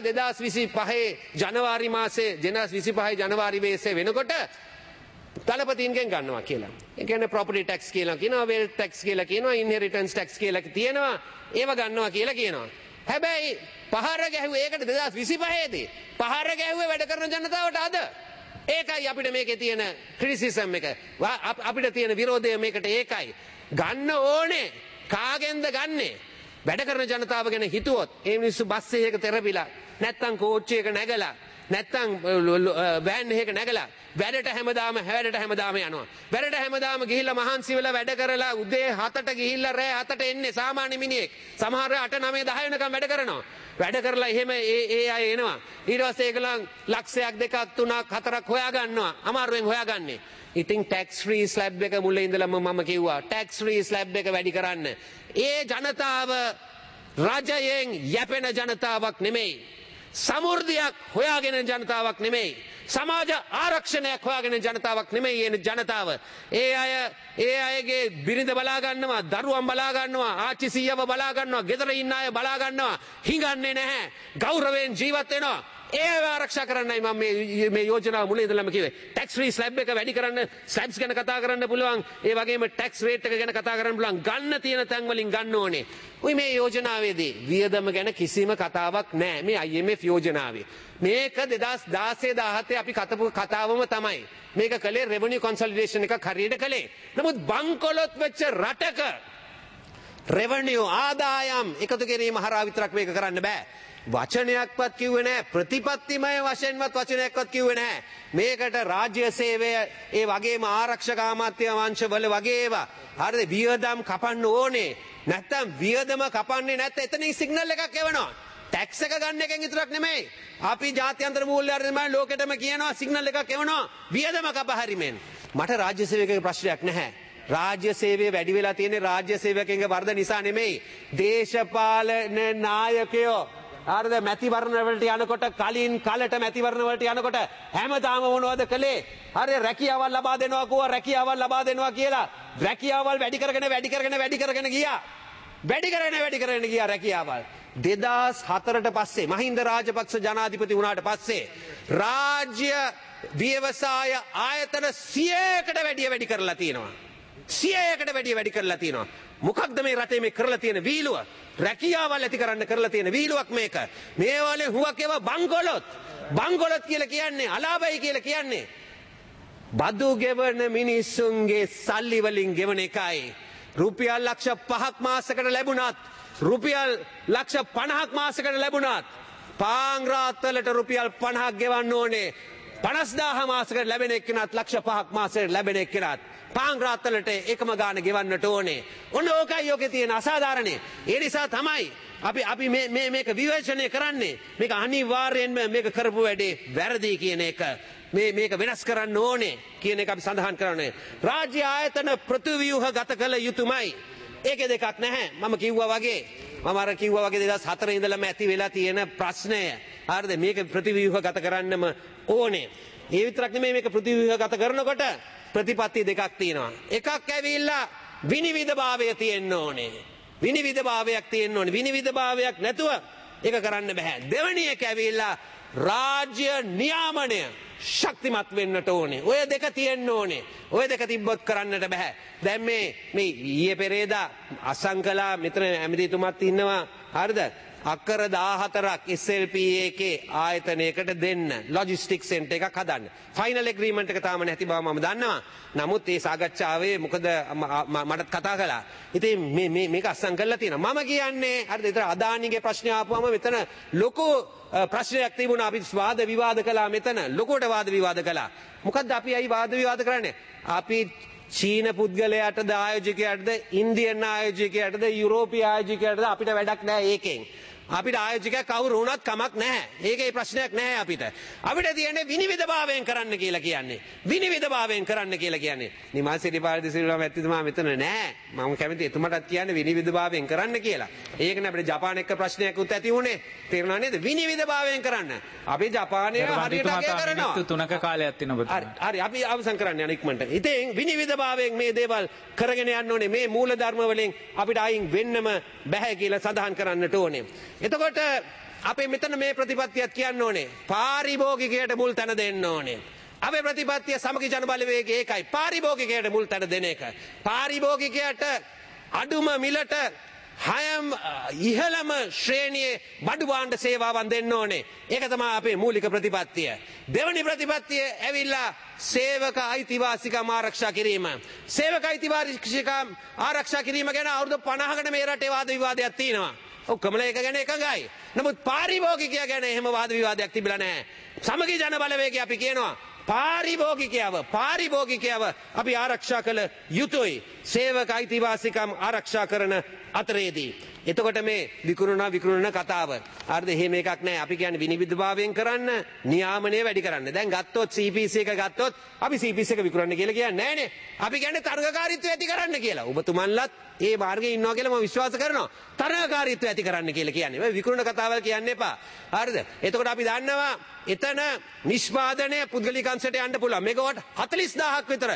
2025 ජනවාරි මාසේ 2025 ජනවාරි මාසේ වෙනකොට තලපතින්ගෙන් ගන්නවා කියලා. ඒ කියන්නේ property tax කියලා කියනවා, wealth tax කියලා කියනවා, inheritance tax කියලා තියෙනවා. ඒව ගන්නවා කියලා කියනවා. හැබැයි පහර ගැහුවේ ඒකට 2025 දී. පහර ගැහුවේ වැඩ කරන ජනතාවට අද. ඒකයි අපිට මේකේ තියෙන ක්‍රිටිසිසම් එක. අපිට තියෙන විරෝධය මේකට ඒකයි. ගන්න ඕනේ. කාගෙන්ද ගන්නේ? වැඩ කරන ජනතාව ගැන හිතුවොත් ඒ මිනිස්සු බස් එකක තෙරපිලා නැත්තම් කෝච්චියක නැගලා නැත්තම් වෑන් එකක නැගලා වැඩට හැමදාම යනවා. වැඩට හැමදාම ගිහිල්ලා මහන්සි වෙලා වැඩ කරලා උදේ 7ට ගිහිල්ලා රෑ 7ට එන්නේ සාමාන්‍ය මිනිහෙක්. සමහර 8 9 10 වෙනකම් වැඩ කරනවා. වැඩ කරලා එහෙම ඒ අය එනවා. ඊට පස්සේ ඒගොල්ලන් ලක්ෂයක් දෙකක් තුනක් හතරක් හොයා ගන්නවා. අමාරුවෙන් හොයාගන්නේ. ඉතින් tax free slab එක මුල ඉඳලම මම කිව්වා tax free slab එක වැඩි කරන්න. ඒ ජනතාව රජයෙන් යැපෙන ජනතාවක් නෙමෙයි. සමෘද්ධියක් හොයාගෙන ජනතාවක් නෙමෙයි. සමාජ ආරක්ෂණයක් හොයාගෙන ජනතාවක් නෙමෙයි එන ජනතාව. ඒ අයගේ බිරිඳ බලා ගන්නවා, දරුවන් බලා ගන්නවා, ආච්චි සීයව බලා ගන්නවා, ගෙදර ඉන්න අය බලා ගන්නවා. හිඟන්නේ නැහැ. ගෞරවයෙන් ජීවත් වෙනවා. ඒව ආරක්ෂා කරන්නයි මම මේ යෝජනාව මුල ඉඳලම කිව්වේ. tax free slab එක වැඩි කරන්න, slabs ගැන කතා කරන්න පුළුවන්. ඒ වගේම tax rate එක ගැන කතා කරන්න පුළුවන්. ගන්න තියෙන තැන් වලින් ගන්න ඕනේ. උයි මේ යෝජනාවේදී වියදම ගැන කිසිම කතාවක් නැහැ. මේ IMF යෝජනාවේ. මේක 2016-17 අපි කතාපු කතාවම තමයි. මේක කලේ revenue consolidation එකක් හරියට කලේ. නමුත් බංකොලොත් වෙච්ච රටක revenue ආදායම් එකතු කිරීම හරහා විතරක් මේක කරන්න බෑ. වචනයක්වත් කිව්වේ නැහැ. ප්‍රතිපත්තිමය වශයෙන්වත් වචනයක්වත් කිව්වේ නැහැ. මේකට රාජ්‍ය සේවය ඒ වගේම ආරක්ෂක අමාත්‍ය වංශවල වගේ ඒවා හරිද වියදම් කපන්න ඕනේ. නැත්තම් වියදම කපන්නේ නැත්නම් එතනින් සිග්නල් එකක් එවනවා. ටැක්ස් එක ගන්න එකෙන් විතරක් නෙමෙයි. අපි ජාත්‍යන්තර මූල්‍ය අර්ධනය ලෝකෙටම කියනවා සිග්නල් එකක් එවනවා වියදම කපහරින්ෙන්. මට රාජ්‍ය සේවකගේ ප්‍රශ්නයක් නැහැ. රාජ්‍ය සේවය වැඩි වෙලා තියෙන්නේ රාජ්‍ය සේවකයන්ගේ වර්ධ නිසා නෙමෙයි. දේශපාලන නායකයෝ හරිද මැතිවරණ වලට යනකොට කලින් කලට මැතිවරණ වලට යනකොට හැමදාම මොනවද කළේ? හරිය රැකියාවල් ලබා දෙනවා කිව්වා රැකියාවල් ලබා දෙනවා කියලා රැකියාවල් වැඩි කරගෙන ගියා. වැඩි කරගෙන ගියා රැකියාවල්. 2004ට පස්සේ මහින්ද රාජපක්ෂ ජනාධිපති වුණාට පස්සේ රාජ්‍ය ව්‍යවසාය ආයතන 100කට වැඩි කරලා තියෙනවා. 100කට වැඩි කරලා තියෙනවා. මොකක්ද මේ රටේ මේ කරලා තියෙන වීලුව? රැකියාවල් ඇති කරන්න කරලා තියෙන වීලුවක් මේක. මේ වගේ හුවක් ඒවා බංගොලොත් කියලා කියන්නේ අලාභයි කියලා කියන්නේ. බදු ගෙවන මිනිස්සුන්ගේ සල්ලි වලින් ගෙවන එකයි. රුපියල් ලක්ෂ 5ක් මාසෙකට ලැබුණත් රුපියල් ලක්ෂ 50ක් මාසෙකට ලැබුණත් පාංග්‍රාත්වලට රුපියල් 50ක් ගෙවන්න ඕනේ. 50000 මාසෙකට ලැබෙන එක්කනත් ලක්ෂ 5ක් මාසෙකට ලැබෙන එක්කනත් පාංග්‍රාත්වලට එකම ගාන ගෙවන්නට ඕනේ. ඔන්න ඕකයි යෝකේ තියෙන අසාධාරණේ. ඒ නිසා තමයි අපි මේක විවේචනය කරන්නේ මේක අනිවාර්යෙන්ම මේක කරපු වැඩේ වැරදි කියන එක මේක වෙනස් කරන්න ඕනේ කියන එක අපි සඳහන් කරන්නේ. රාජ්‍ය ආයතන ප්‍රතිව්‍යුහ ගත කළ යුතුමයි. ඒකේ දෙකක් නැහැ. මම කිව්වා වගේ මම අර කිව්වා වගේ 2004 ඉඳලම ඇති වෙලා තියෙන ප්‍රශ්නය. හරිද? මේක ප්‍රතිව්‍යුහ ගත කරන්නම ඕනේ. ඒ විතරක් නෙමෙයි මේක ප්‍රතිව්‍යුහ ගත කරනකොට ප්‍රතිපත්ති දෙකක් තියෙනවා. එකක් ඇවිල්ලා විනිවිදභාවය තියෙන්න ඕනේ. විනිවිදභාවයක් තියෙන්න ඕනේ. විනිවිදභාවයක් නැතුව ඒක කරන්න බෑ. දෙවෙනි එක ඇවිල්ලා රාජ්‍ය නියාමනය ශක්තිමත් වෙන්නට ඕනේ. ඔය දෙක තියෙන්න ඕනේ. ඔය දෙක තිබ්බොත් කරන්නට බෑ. දැන් මේ ඊයේ පෙරේදා අසංකලා මෙතන ඇමතිතුමත් ඉන්නවා. හරිද? අක්කර 14ක් SLPA එකේ ආයතනයකට දෙන්න ලොජිස්ටික් සෙන්ටර් එකක් හදන්න. ෆයිනල් ඇග්‍රීමන්ට් එක තාම නැති බව මම දන්නවා. නමුත් ඒ සාකච්ඡාවේ මොකද මටත් කතා කළා. ඉතින් මේක අස්සම් කරලා තියෙනවා. මම කියන්නේ හරිද? ඒතර අදානිගේ ප්‍රශ්න ආපුවම මෙතන ලොකු ප්‍රශ්නයක් තිබුණා. අපි වාද විවාද කළා මෙතන. ලොකුට වාද විවාද කළා. මොකද්ද අපි අයි වාද විවාද කරන්නේ? අපි චීන පුද්ගලයාටද ආයෝජකයාටද ඉන්දියන් ආයෝජකයාටද යුරෝපීය ආයෝජකයාටද අපිට වැඩක් නැහැ ඒකෙන්. අපිට ආයෝජකයා කවුරු වුණත් කමක් නැහැ. ඒකේ ප්‍රශ්නයක් නැහැ අපිට. අපිට තියෙන්නේ විනිවිදභාවයෙන් කරන්න කියලා කියන්නේ. විනිවිදභාවයෙන් කරන්න කියලා කියන්නේ. නිමල් සිරිපාලදී සිල්වා මැතිතුමා මෙතන නැහැ. මම කැමති එතුමාටත් කියන්නේ විනිවිදභාවයෙන් කරන්න කියලා. ඒකනේ අපිට ජපාන එක්ක ප්‍රශ්නයක් උත් ඇති වුණේ. තේරුණා නේද? විනිවිදභාවයෙන් කරන්න. අපි ජපානයේ හරියට අගය කරනවා. මිනිත්තු 3ක කාලයක් තියෙනවා. හරි අපි අවසන් කරන්න යන ඉක්මනට. ඉතින් විනිවිදභාවයෙන් මේ දේවල් කරගෙන යන්න ඕනේ. මේ මූල ධර්ම වලින් අපිට අයින් වෙන්නම බෑ කියලා සඳහන් කරන්නට ඕනේ. එතකොට අපේ මෙතන මේ ප්‍රතිපත්තියත් කියන්න ඕනේ පාරිභෝගිකයට මුල් තැන දෙන්න ඕනේ. අපේ ප්‍රතිපත්තිය සමගි ජන බලවේගය ඒකයි. පාරිභෝගිකයට මුල් තැන දෙන එක. පාරිභෝගිකයට අඩුම මිලට ඉහළම ශ්‍රේණියේ බඩු භාණ්ඩ සේවාවන් දෙන්න ඕනේ. ඒක තමයි අපේ මූලික ප්‍රතිපත්තිය. දෙවැනි ප්‍රතිපත්තිය ඇවිල්ලා සේවක අයිතිවාසිකම් ආරක්ෂා කිරීම. සේවක අයිතිවාසිකම් ආරක්ෂා කිරීම ගැන අවුරුදු 50කට මේ රටේ වාද විවාදයක් තියෙනවා. ඔක්කොමල ඒක ගැන එකඟයි. නමුත් පාරිභෝගිකයා ගැන එහෙම වාද විවාදයක් තිබිලා නැහැ. සමගි ජන බලවේගය අපි කියනවා පාරිභෝගිකයව අපි ආරක්ෂා කළ යුතුයි. සේවක අයිතිවාසිකම් ආරක්ෂා කරන අතරේදී. එතකොට මේ විකුණන කතාව. හරිද? එහෙම එකක් නැහැ. අපි කියන්නේ විනිවිදභාවයෙන් කරන්න, නියාමනය වැඩි කරන්න. දැන් ගත්තොත් CPC එක ගත්තොත් අපි CPC එක විකුණන්න කියලා කියන්නේ නැහනේ. අපි කියන්නේ තරගකාරීත්වය ඇති කරන්න කියලා. ඔබතුමන්ලත් ඒ මාර්ගයේ ඉන්නවා කියලා මම විශ්වාස කරනවා. තරගකාරීත්වය ඇති කරන්න කියලා කියන්නේ. මේ විකුණන කතාවල් කියන්න එපා. හරිද? එතකොට අපි දන්නවා එතන නිෂ්පාදනය පුද්ගලිකංශයට යන්න පුළුවන්. මෙගාවට් 40000ක් විතර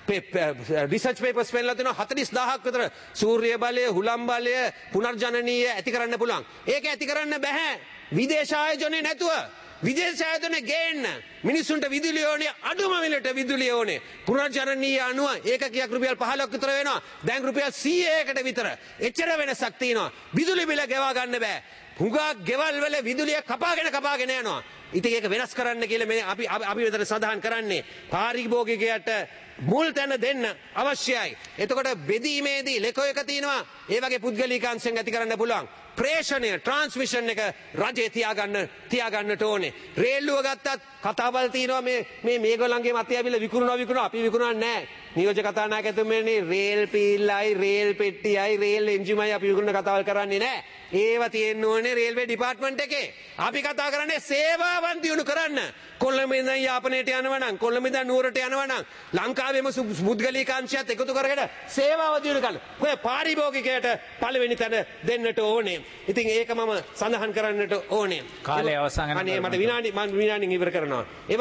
රිසර්ච් පේපර්ස් පෙන්නලා තියෙනවා 40000ක් විතර සූර්ය බලය, හුලම් බලය, පුනර්ජනනීය ඇති කරන්න පුළුවන්. ඒක ඇති කරන්න බෑ විදේශ ආයෝජනේ නැතුව. විදේශ ආයෝජනේ ගේන්න මිනිසුන්ට විදුලිය ඕනේ අඩුම මිලට විදුලිය ඕනේ. පුනර්ජනනීය අනුව ඒකකයක් රුපියල් 15ක් විතර වෙනවා. දැන් රුපියල් 100කට විතර. එච්චර වෙනසක් තියෙනවා. විදුලි බිල ගෙවා ගන්න බෑ. හුඟක් ගෙවල් වල විදුලිය කපාගෙන යනවා. ඉතින් ඒක වෙනස් කරන්න කියලා මේ අපි මෙතන සඳහන් කරන්නේ පාරිභෝගිකයට මුල් තැන දෙන්න අවශ්‍යයි. එතකොට බෙදීමේදී ලෙකෝ එක තියෙනවා. ඒ වගේ පුද්ගලිකාංශයෙන් ඇති කරන්න පුළුවන්. ප්‍රේෂණය ට්‍රාන්ස්මිෂන් එක රජේ තියාගන්නට ඕනේ. රේල්ලුව ගත්තත් කතාවල් තියෙනවා මේගොල්ලන්ගේ මතය ඇවිල්ලා විකුණනවා අපි විකුණන්නේ නැහැ. නියෝජ්‍ය කතානායකතුමනි රේල් පීල්ලයි රේල් පෙට්ටියයි රේල් එන්ජිමයි අපි විකුණන කතාවල් කරන්නේ නැහැ. ඒවා තියෙන්න ඕනේ රේල්වේ ඩිපාර්ට්මන්ට් එකේ. අපි කතා කරන්නේ සේවාවන් දියුණු කරන්න. කොළඹ ඉඳන් යාපනයට යනවා නම් කොළඹ ඉඳන් නුවරට යනවා නම් ලංකාවේම පුද්ගලිකාංශයත් එකතු කරගෙන සේවාව දියුණු කරන්න. ඔය පාරිභෝගිකයට පළවෙනි තැන දෙන්නට ඕනේ. ඉතින් ඒක මම සඳහන් කරන්නට ඕනේ. කාලය අවසන් වෙනවා. අනේ මට විනාඩියෙන් ඉවර කරනවා. ඒ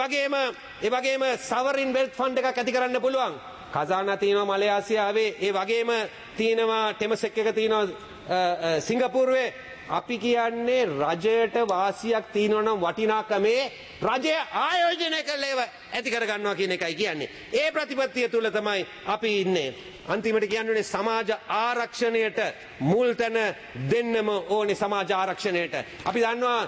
වගේම සවරින් වෙල්ත් ෆන්ඩ් එකක් ඇති කරන්න පුළුවන්. කසානා තියෙනවා මලයාසියාවේ. ඒ වගේම තියෙනවා ටෙමසෙක් එක තියෙනවා සිංගප්පූරුවේ. අපි කියන්නේ රජයට වාසියක් තියෙනවා නම් වටිනාකමේ රජය ආයෝජනය කළ ඒවා ඇති කර ගන්නවා කියන එකයි කියන්නේ. ඒ ප්‍රතිපත්තිය තුල තමයි අපි ඉන්නේ. අන්තිමට කියන්නේ සමාජ ආරක්ෂණයට මුල් තැන දෙන්නම ඕනේ. සමාජ ආරක්ෂණයට අපි දන්නවා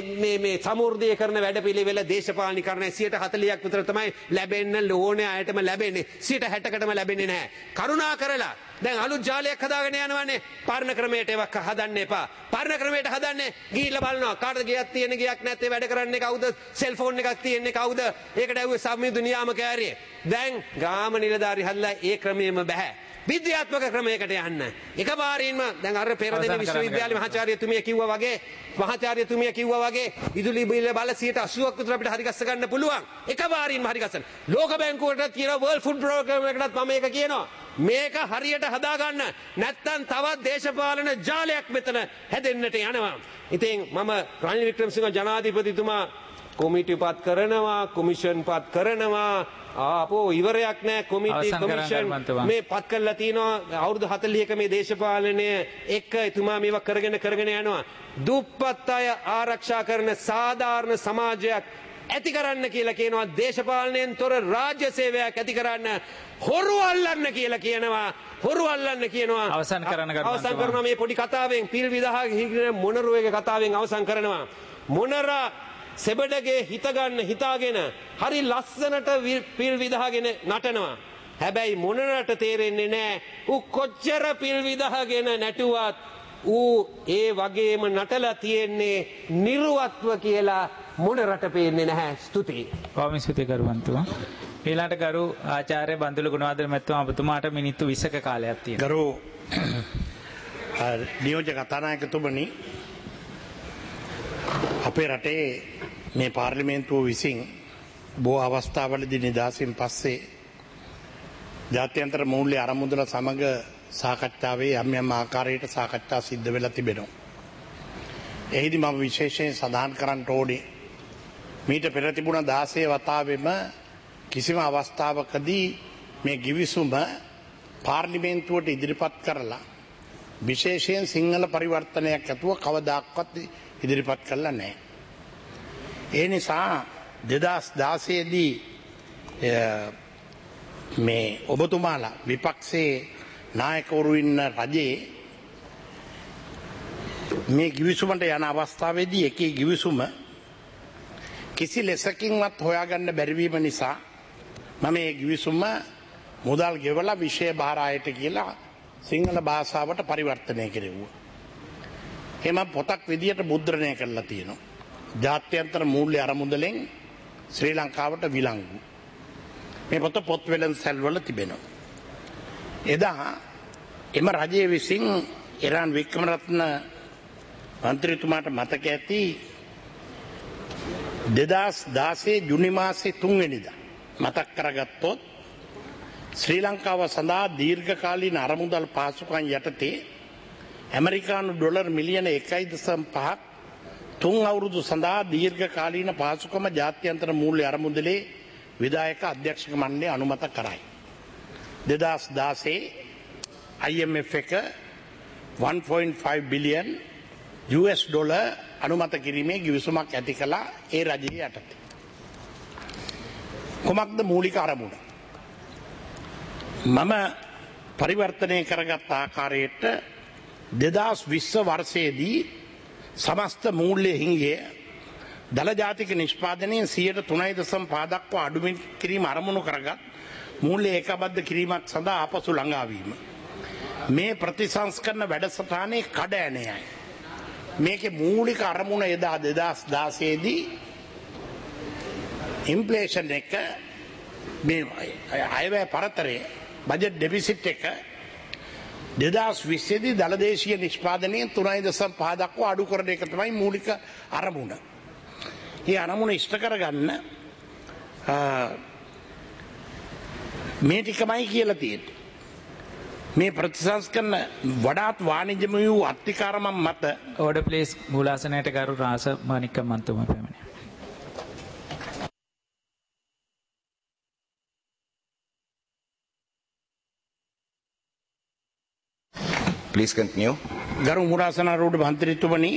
මේ සමෘද්ධීකරණ වැඩපිළිවෙල දේශපාලනීකරණය 40ක් විතර තමයි ලැබෙන්න ඕනේ. අයටම ලැබෙන්නේ 60%කටම ලැබෙන්නේ නැහැ. කරුණා කරලා දැන් අලුත් ජාලයක් හදාගෙන යනවානේ. පරණ ක්‍රමයට ඒවක් හදන්න එපා. පරණ ක්‍රමයට හදන්නේ ගිහිල්ලා බලනවා කාටද ගියක් තියෙන ගියක් නැත්තේ වැඩ කරන්නේ කවුද? සෙල්ෆෝන් එකක් තියෙන්නේ කවුද? ඒකට ඇහුවේ සම්මියුදු නියාමකයාරිය. දැන් ග්‍රාම නිලධාරි හදලා ඒ ක්‍රමෙම බෑ. විද්‍යාත්මක ක්‍රමයකට යන්න. එකපාරින්ම දැන් අර පෙරදෙන විශ්වවිද්‍යාලයේ මහාචාර්යතුමිය කිව්වා වගේ විදුලි බිල බල 80ක් විතර අපිට හරි ගස්ස ගන්න පුළුවන්. එකපාරින්ම හරි ගස්සන්න. ලෝක බැංකුවටත් කියනවා වර්ල්ඩ් ෆුඩ් ප්‍රෝග්‍රෑම් එකටත් මම ඒක කියනවා. මේක හරියට හදාගන්න නැත්තම් තවත් දේශපාලන ජාලයක් මෙතන හැදෙන්නට යනවා. ඉතින් මම රනිල් වික්‍රමසිංහ ජනාධිපතිතුමා කොමිටි පත් කරනවා, කොමිෂන් පත් කරනවා. ආපෝ ඉවරයක් නෑ කොමිෂන් මේ පත් කරලා තිනවා අවුරුදු 40ක මේ දේශපාලනය එක්ක එතුමා මේවා කරගෙන යනවා. දුප්පත් අය ආරක්ෂා කරන සාධාරණ සමාජයක් ඇති කරන්න කියලා කියනවා. දේශපාලනයෙන් තොර රාජ්‍ය සේවයක් ඇති කරන්න හොරු අල්ලන්න කියලා කියනවා. අවසන් කරනවා මේ පොඩි කතාවෙන් පිල් විදහා මොනරුවේගේ කතාවෙන් අවසන් කරනවා. මොනරා සෙබඩගේ හිතාගෙන හරි ලස්සනට පිල් විදහාගෙන නටනවා. හැබැයි මොනරට තේරෙන්නේ නෑ ඌ කොච්චර පිල් විදහාගෙන නැටුවත් ඌ ඒ වගේම නටලා තියෙන්නේ නිර්වත්ව කියලා මොනරට පේන්නේ නැහැ. ස්තුතියි. බොහොම ස්තුතියි කරුවන්තුමා. ඊළඟට ගරු ආචාර්ය බන්දුල ගුණවර්ධන මැතිතුමා ඔබතුමාට මිනිත්තු 20ක කාලයක් තියෙනවා. ගරු නියෝජක කතානායකතුමනි, අපේ රටේ මේ පාර්ලිමේන්තුව විසින් බොහෝ අවස්ථාවලදී නිදහසින් පස්සේ ජාත්‍යන්තර මූල්‍ය අරමුදල සමග සාකච්ඡාවේ යම් ආකාරයකට සාකච්ඡා සිද්ධ වෙලා තිබෙනවා. එහිදී මම විශේෂයෙන් සඳහන් කරන්න ඕනේ මීට පෙර තිබුණ 16 වතාවෙම කිසිම අවස්ථාවකදී මේ ගිවිසුම පාර්ලිමේන්තුවට ඉදිරිපත් කරලා විශේෂයෙන් සිංහල පරිවර්තනයක් ඇතුව කවදාක්වත් ඉදිරිපත් කළා නැහැ. ඒ නිසා 2016 දී මේ ඔබතුමාලා විපක්ෂයේ නායකවරු ඉන්න රජයේ මේ ගිවිසුමට යන අවස්ථාවේදී එකී ගිවිසුම කිසි ලෙසකින්වත් හොයාගන්න බැරි වීම නිසා මම මේ ගිවිසුම මුදල් ගෙවලා විෂය භාර ආයත කියලා සිංහල භාෂාවට පරිවර්තනය කෙරෙව්වා. එම පොතක් විදියට මුද්‍රණය කරලා තියෙනවා. ජාත්‍යන්තර මූල්‍ය අරමුදලෙන් ශ්‍රී ලංකාවට විලංගු. මේ පොත පොත් වෙළඳසැල් වල තිබෙනවා. එදා එම රජයේ විසින් ඉරාන් වික්‍රමරත්න මන්ත්‍රීතුමාට මතක ඇති 2016 ජුනි මාසේ 3 වෙනිදා මතක් කරගත්තොත් ශ්‍රී ලංකාව සඳහා දීර්ඝකාලීන අරමුදල් පහසුකම් යටතේ ඇමරිකානු ඩොලර් මිලියන 1.5ක් 3 අවුරුදු සඳහා දීර්ඝකාලීන පහසුකම ජාත්‍යන්තර මූල්‍ය අරමුදලේ විධායක අධ්‍යක්ෂක මණ්ඩලය අනුමත කරයි. 2016 IMF එක 1.5 බිලියන් US ඩොලර් අනුමත කිරීමේ ගිවිසුමක් ඇති කළා ඒ රජයේ යටතේ. කොමක්ද මූලික අරමුණ? මම පරිවර්තනය කරගත් ආකාරයට 2020 වර්ෂයේදී සමස්ත මූල්‍ය හිඟය දල ජාතික නිෂ්පාදනයෙන් 3.5 දක්වා අඩු කිරීම අරමුණු කරගත් මූල්‍ය ඒකබද්ධ කිරීමක් සඳහා ආපසු ළඟාවීම. මේ ප්‍රතිසංස්කරණ වැඩසටහනේ කඩඇනයයි. මේකේ මූලික අරමුණ එදා 2016 දී ඉන්ෆ්ලේෂන් එක මේ අයවැය පරතරය බජට් ඩෙෆිසිට් එක 2020 දී දලදේශීය නිෂ්පාදනයෙන් 3.5 දක්වා අඩු කරන එක තමයි මූලික අරමුණ. මේ අරමුණ ඉෂ්ට කරගන්න මේ ටිකමයි කියලා තියෙන්නේ. මේ ප්‍රතිසංස්කරණ වඩාත් වාණිජමය වූ අත්තිකාරම මත ඕඩර් ප්ලීස් මූලාසනයට ගරු රාස මාණික්ක මන්තුමා පැමිණේ. Please continue. ගරු මුරාසනාරූඪ මන්ත්‍රීතුමනි,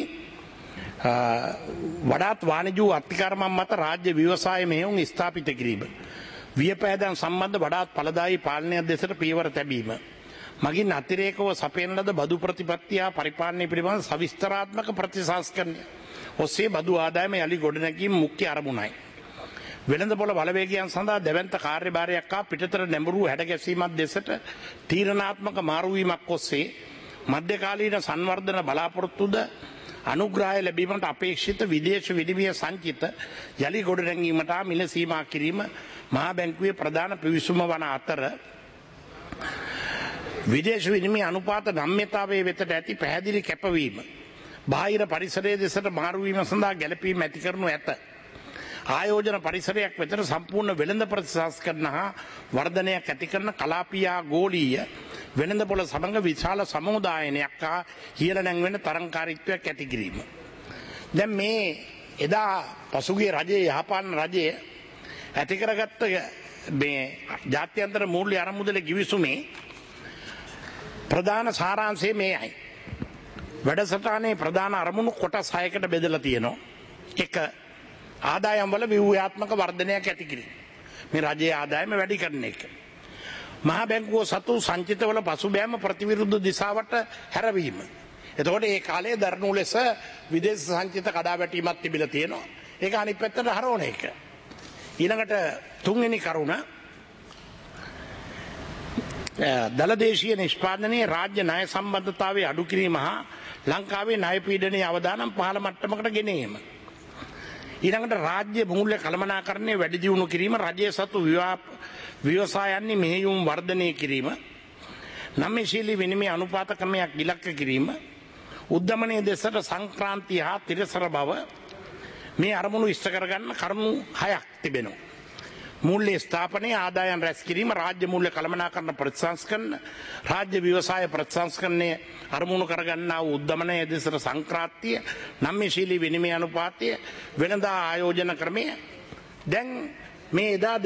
වඩාත් වාණිජ වූ අත්තිකාරම මත රාජ්‍ය ව්‍යවසාය මෙහෙයුම් ස්ථාපිත කිරීම. වියපෑදන් සම්බන්ධ වඩාත් ඵලදායී පාලනයක් දෙසට පියවර තැබීම. මගින් අතිරේකව සපයන ලද බදු ප්‍රතිපත්තිය පරිපාලනය පිළිබඳ සවිස්තරාත්මක ප්‍රතිසංස්කරණය ඔස්සේ බදු ආදායම යලි ගොඩනැගීම මුඛ්‍ය අරමුණයි. වෙළඳපොළ බලවේගයන් සඳහා දැවැන්ත කාර්යභාරයක් හා පිටතර නැඹුරු හැඩගැසීමක් දෙසට තීරණාත්මක මාරුවීමක් ඔස්සේ මධ්‍යකාලීන සංවර්ධන බලාපොරොත්තුද අනුග්‍රහය ලැබීමට අපේක්ෂිත විදේශ විනිමය සංචිත යලි ගොඩනැගීමට මිල සීමා කිරීම මහා බැංකුවේ ප්‍රධාන පිවිසුම වන අතර විදේශ විනිමය අනුපාත නම්‍යතාවයේ වෙතට ඇති පැහැදිලි කැපවීම බාහිර පරිසරයේ දෙසට මාරු වීම සඳහා ගැළපීම ඇති කරනු ඇත. ආයෝජන පරිසරයක් වෙතට සම්පූර්ණ වෙළඳ ප්‍රතිසංස්කරණ හා වර්ධනයක් ඇති කරන කලාපීය ගෝලීය වෙළඳ පොළ සමග විශාල සමුදායනයක් හා ඉහළ නැංවෙන තරංකාරීත්වයක් ඇති කිරීම. දැන් මේ එදා පසුගිය රජයේ යහපාලන රජය ඇති කරගත්ත මේ ජාත්‍යන්තර මූල්‍ය අරමුදල ගිවිසුමේ ප්‍රධාන සාරාංශය මේයි. වැඩසටහනේ ප්‍රධාන අරමුණු කොටස් 6කට බෙදලා තියෙනවා. එක ආදායම් වල ව්‍යුහාත්මක වර්ධනයක් ඇති කිරීම. මේ රජයේ ආදායම වැඩි කරන එක. මහා බැංකුව සතු සංචිතවල පසුබෑම ප්‍රතිවිරුද්ධ දිශාවට හැරවීම. එතකොට ඒ කාලයේ දරණු ලෙස විදේශ සංචිත කඩාවැටීමක් තිබිලා තියෙනවා. ඒක අනිත් පැත්තට හරවන එක. ඊළඟට තුන්වෙනි කරුණ දලදේශීය නිෂ්පාදනයේ රාජ්‍ය ණය සම්බන්ධතාවයේ අඩු කිරීම හා ලංකාවේ ණය පීඩනයේ අවදානම් පහළ මට්ටමකට ගෙන ඒම. ඊළඟට රාජ්‍ය මූල්‍ය කළමනාකරණය වැඩි දියුණු කිරීම, රජයේ සතු ව්‍යවසායන්නේ මෙහෙයුම් වර්ධනය කිරීම, නම්‍යශීලී විනිමය අනුපාත ක්‍රමයක් ඉලක්ක කිරීම, උද්දමනයේ දෙසට සංක්‍රාන්තිය හා තිරසර බව මේ අරමුණු ඉෂ්ට කරගන්න කරුණු 6ක් තිබෙනවා. මූල්‍ය ස්ථාපනයේ ආදායම් රැස් කිරීම, රාජ්‍ය මූල්‍ය කළමනාකරණ ප්‍රතිසංස්කරණ, රාජ්‍ය ව්‍යවසාය ප්‍රතිසංස්කරණයේ අරමුණු කරගන්නා වූ උද්දමනයේ දෙසට සංක්‍රාන්තිය, නම්‍යශීලී විනිමය අනුපාතය, වෙනදා ආයෝජන ක්‍රමය. දැන් මේ එදා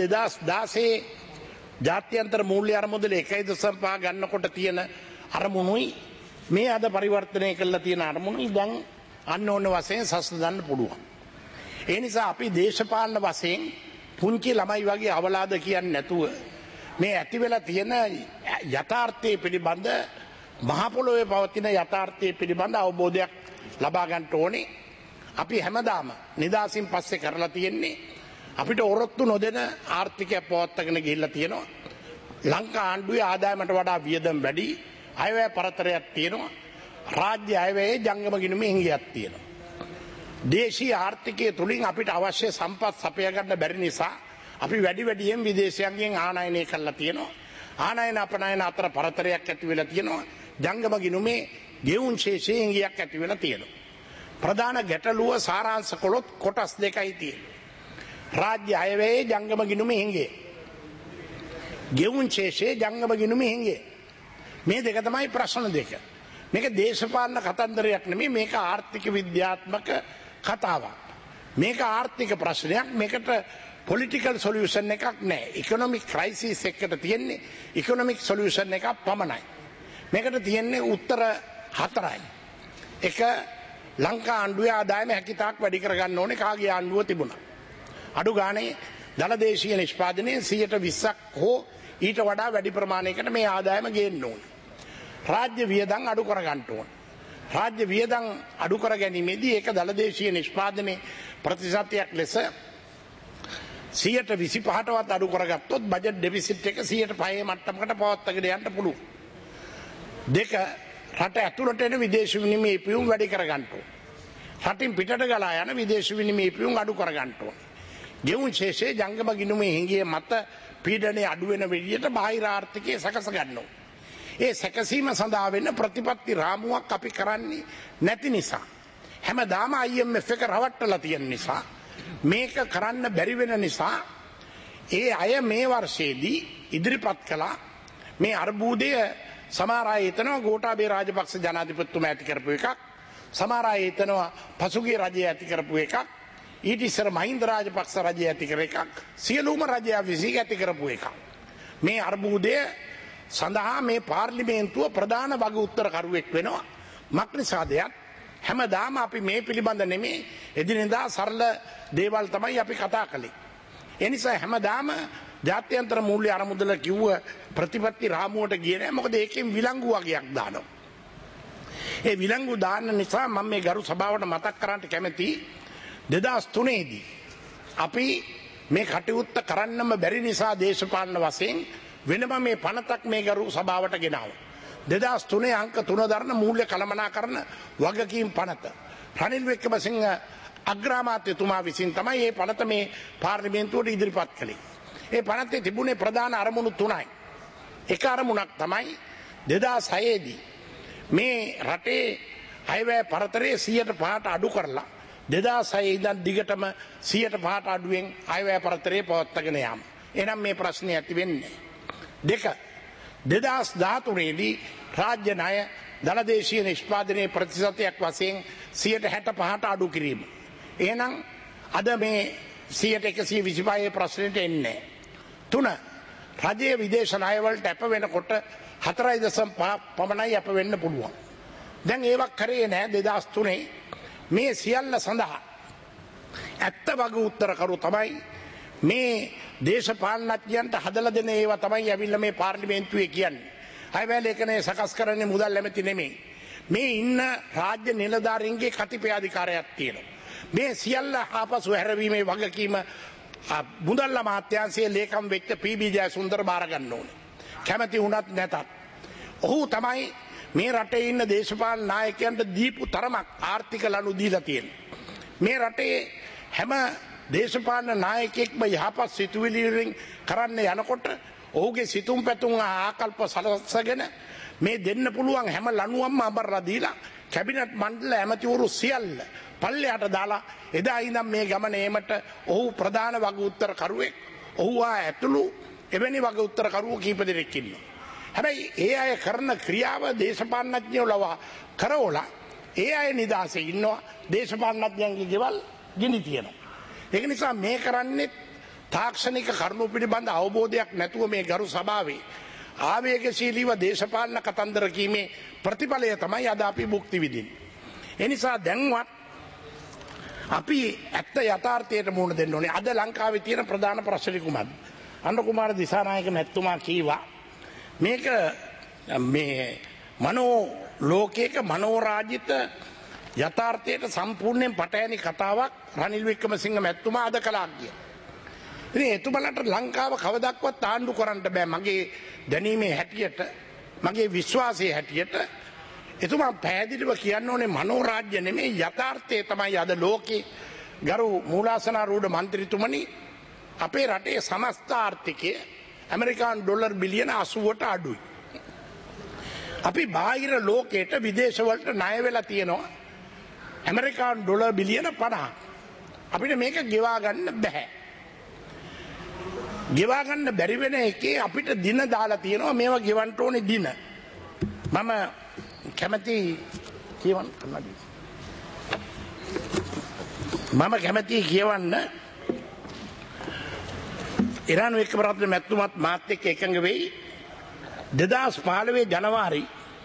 2016 ජාත්‍යන්තර මූල්‍ය අරමුදල 1.5 ගන්නකොට තියෙන අරමුණුයි මේ අද පරිවර්තනය කළා තියෙන අරමුණුයි දැන් අන්න ඕන වශයෙන් සසඳන්න පුළුවන්. ඒ නිසා අපි දේශපාලන වශයෙන් පුංචි ළමයි වගේ අවලාද කියන්නේ නැතුව මේ ඇති වෙලා තියෙන යථාර්ථයේ පිළිබඳ මහ පොළොවේ පවතින යථාර්ථයේ පිළිබඳ අවබෝධයක් ලබා ගන්න ඕනේ. අපි හැමදාම නිදාසින් පස්සේ කරලා තියෙන්නේ අපිට ඔරොත්තු නොදෙන ආර්ථිකය පවත්වාගෙන ගිහිල්ලා තියෙනවා. ලංකා ආණ්ඩුවේ ආදායමට වඩා වියදම් වැඩි, අයවැය පරතරයක් තියෙනවා, රාජ්‍ය අයවැයේ ජංගම ගිණුමේ හිඟයක් තියෙනවා. දේශීය ආර්ථිකය තුලින් අපිට අවශ්‍ය සම්පත් සපය ගන්න බැරි නිසා අපි වැඩි වැඩියෙන් විදේශයන්ගෙන් ආනයනය කරලා තියෙනවා. ආනයන අපනයන අතර පරතරයක් ඇති වෙලා තියෙනවා. ජංගම ගිණුමේ ගෙවුන් ශේෂයේ හිඟයක් ඇති වෙලා තියෙනවා. ප්‍රධාන ගැටලුව සාරාංශ කළොත් කොටස් දෙකයි තියෙන්නේ. රාජ්‍ය අයවැයේ ජංගම ගිණුමේ හිඟය, ගෙවුන් ශේෂයේ ජංගම ගිණුමේ හිඟය. මේ දෙක තමයි ප්‍රශ්න දෙක. මේක දේශපාලන කතන්දරයක් නෙමෙයි, මේක ආර්ථික විද්‍යාත්මක කතාවක්. මේක ආර්ථික ප්‍රශ්නයක්. මේකට පොලිටිකල් සොලියුෂන් එකක් නැහැ. ඉකොනොමික් ක්‍රයිසිස් එකකට තියෙන්නේ ඉකොනොමික් සොලියුෂන් එකක් පමණයි. මේකට තියෙන්නේ උත්තර 4යි. එක ලංකා ආණ්ඩුවේ ආදායම හැකිතාක් වැඩි කරගන්න ඕනේ. කාගේ ආණ්ඩුව තිබුණා. අඩු ගානේ දලදේශීය නිෂ්පාදනයේ 120ක් හෝ ඊට වඩා වැඩි ප්‍රමාණයකට මේ ආදායම ගේන්න ඕනේ. රාජ්‍ය වියදම් අඩු කර ගන්න ඕනේ. රාජ්‍ය වියදම් අඩු කර ගැනීමේදී ඒක දලදේශීය නිෂ්පාදනයේ ප්‍රතිශතයක් ලෙස 125%වත් අඩු කරගත්තොත් බජට් ඩෙෆිසිට් එක 105 මට්ටමකට පවත්වාගෙන යන්න පුළුවන්. දෙක, රට ඇතුළට එන විදේශ විනිමය ඉපයුම් වැඩි කර ගන්න ඕනේ. රටින් පිටට ගලා යන විදේශ විනිමය ඉපයුම් අඩු කර ගන්න ඕනේ. ගෙවුන් ශේෂයේ ජංගම ගිණුමේ හිඟිය මත පීඩනය අඩු වෙන විදිහට බාහිර ආර්ථිකය සකස ගන්න ඕනේ. ඒ සැකසීම සඳහා වෙන ප්‍රතිපත්ති රාමුවක් අපි කරන්නේ නැති නිසා, හැමදාම IMF එක රවට්ටලා තියෙන නිසා, මේක කරන්න බැරි වෙන නිසා ඒ අය මේ වර්ෂයේදී ඉදිරිපත් කළා මේ අර්බුදය. සමහර අය හිතනවා ගෝඨාභය රාජපක්ෂ ජනාධිපතිතුමා ඇති කරපු එකක්, සමහර අය හිතනවා පසුගිය රජය ඇති කරපු එකක්, ඊට ඉස්සර මහින්ද රාජපක්ෂ රජය ඇති කර එකක්, සියලුම රජය විසින් ඇති කරපු එකක්. මේ අර්බුදය සඳහා මේ පාර්ලිමේන්තුව ප්‍රධාන වග උත්තරකරුවෙක් වෙනවා. මක්නිසාදයක් හැමදාම අපි මේ පිළිබඳ නෙමේ එදිනෙදා සරල දේවල් තමයි අපි කතා කළේ. ඒ නිසා හැමදාම ජාත්‍යන්තර මූල්‍ය අරමුදල කිව්ව ප්‍රතිපත්ති රාමුවට ගියේ නැහැ. මොකද ඒකෙන් විලංගු වගේක් දානවා. ඒ විලංගු දාන්න නිසා මම මේ ගරු සභාවට මතක් කරන්න කැමතියි 2003 දී අපි මේ කටයුත්ත කරන්නම බැරි නිසා දේශපාලන වශයෙන් වෙනම මේ පනතක් මේ ගරු සභාවට ගෙනාවා. 2003 අංක 3 දරන මූල්‍ය කළමනාකරණ වගකීම් පනත. රනිල් වික්‍රමසිංහ අග්‍රාමාත්‍යතුමා විසින් තමයි මේ පනත මේ පාර්ලිමේන්තුවට ඉදිරිපත් කළේ. ඒ පනතේ තිබුණේ ප්‍රධාන අරමුණු 3යි. එක අරමුණක් තමයි 2006දී මේ රටේ අයවැය පරතරය 100% අඩු කරලා 2006 ඉඳන් දිගටම 100% අඩුවෙන් අයවැය පරතරය පවත්වාගෙන යාම. එහෙනම් මේ ප්‍රශ්නේ ඇති වෙන්නේ. දෙක 2013 දී රාජ්‍ය ණය දලදේශීය නිෂ්පාදනයේ ප්‍රතිශතයක් වශයෙන් 65% අඩු කිරීම. එහෙනම් අද මේ 125 ප්‍රශ්නෙට එන්නේ. 3 රජයේ විදේශ ණය වලට අප වෙනකොට 4.5 පමණයි අප වෙන්න පුළුවන්. දැන් ඒවක් කරේ නෑ 2003 මේ සියල්ල සඳහා ඇත්ත වගේ උත්තර කරු තමයි මේ දේශපාලනඥයන්ට හදලා දෙන ඒවා තමයි ඇවිල්ලා මේ පාර්ලිමේන්තුවේ කියන්නේ. අයවැය ලේඛනයේ සකස් කරන්නේ මුදල් ඇමති නෙමෙයි. මේ ඉන්න රාජ්‍ය නිලධාරීන්ගේ කතිපයාධිකාරයක් තියෙනවා. මේ සියල්ල ආපසු හැරවීමේ වගකීම මුදල් අමාත්‍යාංශයේ ලේකම් වෙච්ච පී.බී. ජයසුන්දර බාර ගන්න ඕනේ. කැමැති වුණත් නැතත්. ඔහු තමයි මේ රටේ ඉන්න දේශපාලන නායකයන්ට දීපු තරමක් ආර්ථික ලනු දීලා තියෙනවා. මේ රටේ හැම දේශපාලන නායකයෙක්ම යහපත් සිතුවිලි වලින් කරන්න යනකොට ඔහුගේ සිතුම් පැතුම් ආකල්ප සලසගෙන මේ දෙන්න පුළුවන් හැම ලනුවක්ම අඹරලා දීලා කැබිනට් මණ්ඩල ඇමතිවරු සියල්ල පල්ලෙහාට දාලා එදා ඉඳන් මේ ගමන ඒමට ඔහු ප්‍රධාන වග උත්තර කරුවෙක්. ඔහු ඇතුළු එවැනි වග උත්තර කරුවෝ කීප දෙනෙක් ඉන්නවා. හැබැයි ඒ අය කරන ක්‍රියාව දේශපාලනඥයෝ ලවා කරවලා ඒ අය නිදාසේ ඉන්නවා. දේශපාලනඥයන්ගේ ගෙවල් ගිනි තියනවා. ඒක නිසා මේ කරන්නේ තාක්ෂණික කරුණු පිළිබඳ අවබෝධයක් නැතුව මේ ගරු සභාවේ ආවේගශීලීව දේශපාලන කතන්දර කීමේ ප්‍රතිඵලය තමයි අද අපි භුක්ති විඳින්නේ. ඒ නිසා දැන්වත් අපි ඇත්ත යථාර්ථයට මුහුණ දෙන්න ඕනේ. අද ලංකාවේ තියෙන ප්‍රධාන ප්‍රශ්නේ කුමක්ද? අනුර කුමාර දිසානායක මැතිතුමා කීවා මේක මේ මනෝ ලෝකයක මනෝරාජිත යථාර්ථයට සම්පූර්ණයෙන් පටහැනි කතාවක් රනිල් වික්‍රමසිංහ මැතිතුමා අද කළා කියලා. ඉතින් එතුමලට ලංකාව කවදක්වත් ආණ්ඩු කරන්න බෑ. මගේ දැනීමේ හැටියට මගේ විශ්වාසයේ හැටියට එතුමා පැහැදිලිව කියන්න ඕනේ මනෝරාජ්‍ය නෙමෙයි යථාර්ථය තමයි අද ලෝකේ. ගරු මූලාසනාරූඪ මන්ත්‍රීතුමනි අපේ රටේ සමස්ත ආර්ථිකය ඇමරිකානු ඩොලර් බිලියන 80ට අඩුයි. අපි බාහිර ලෝකයට විදේශ වලට ණය වෙලා තියෙනවා ඇමරිකානු ඩොලර් බිලියන 50. අපිට මේක ගෙවා ගන්න බෑ. ගෙවා ගන්න බැරි වෙන එකේ අපිට දින දාලා තියෙනවා මේවා ගෙවන්න ඕනේ දින. මම කැමැති කියවන්න ඉරාන් වික්‍රමරත්න මැතිතුමත් මාත් එක්ක එකඟ වෙයි 2015 ජනවාරි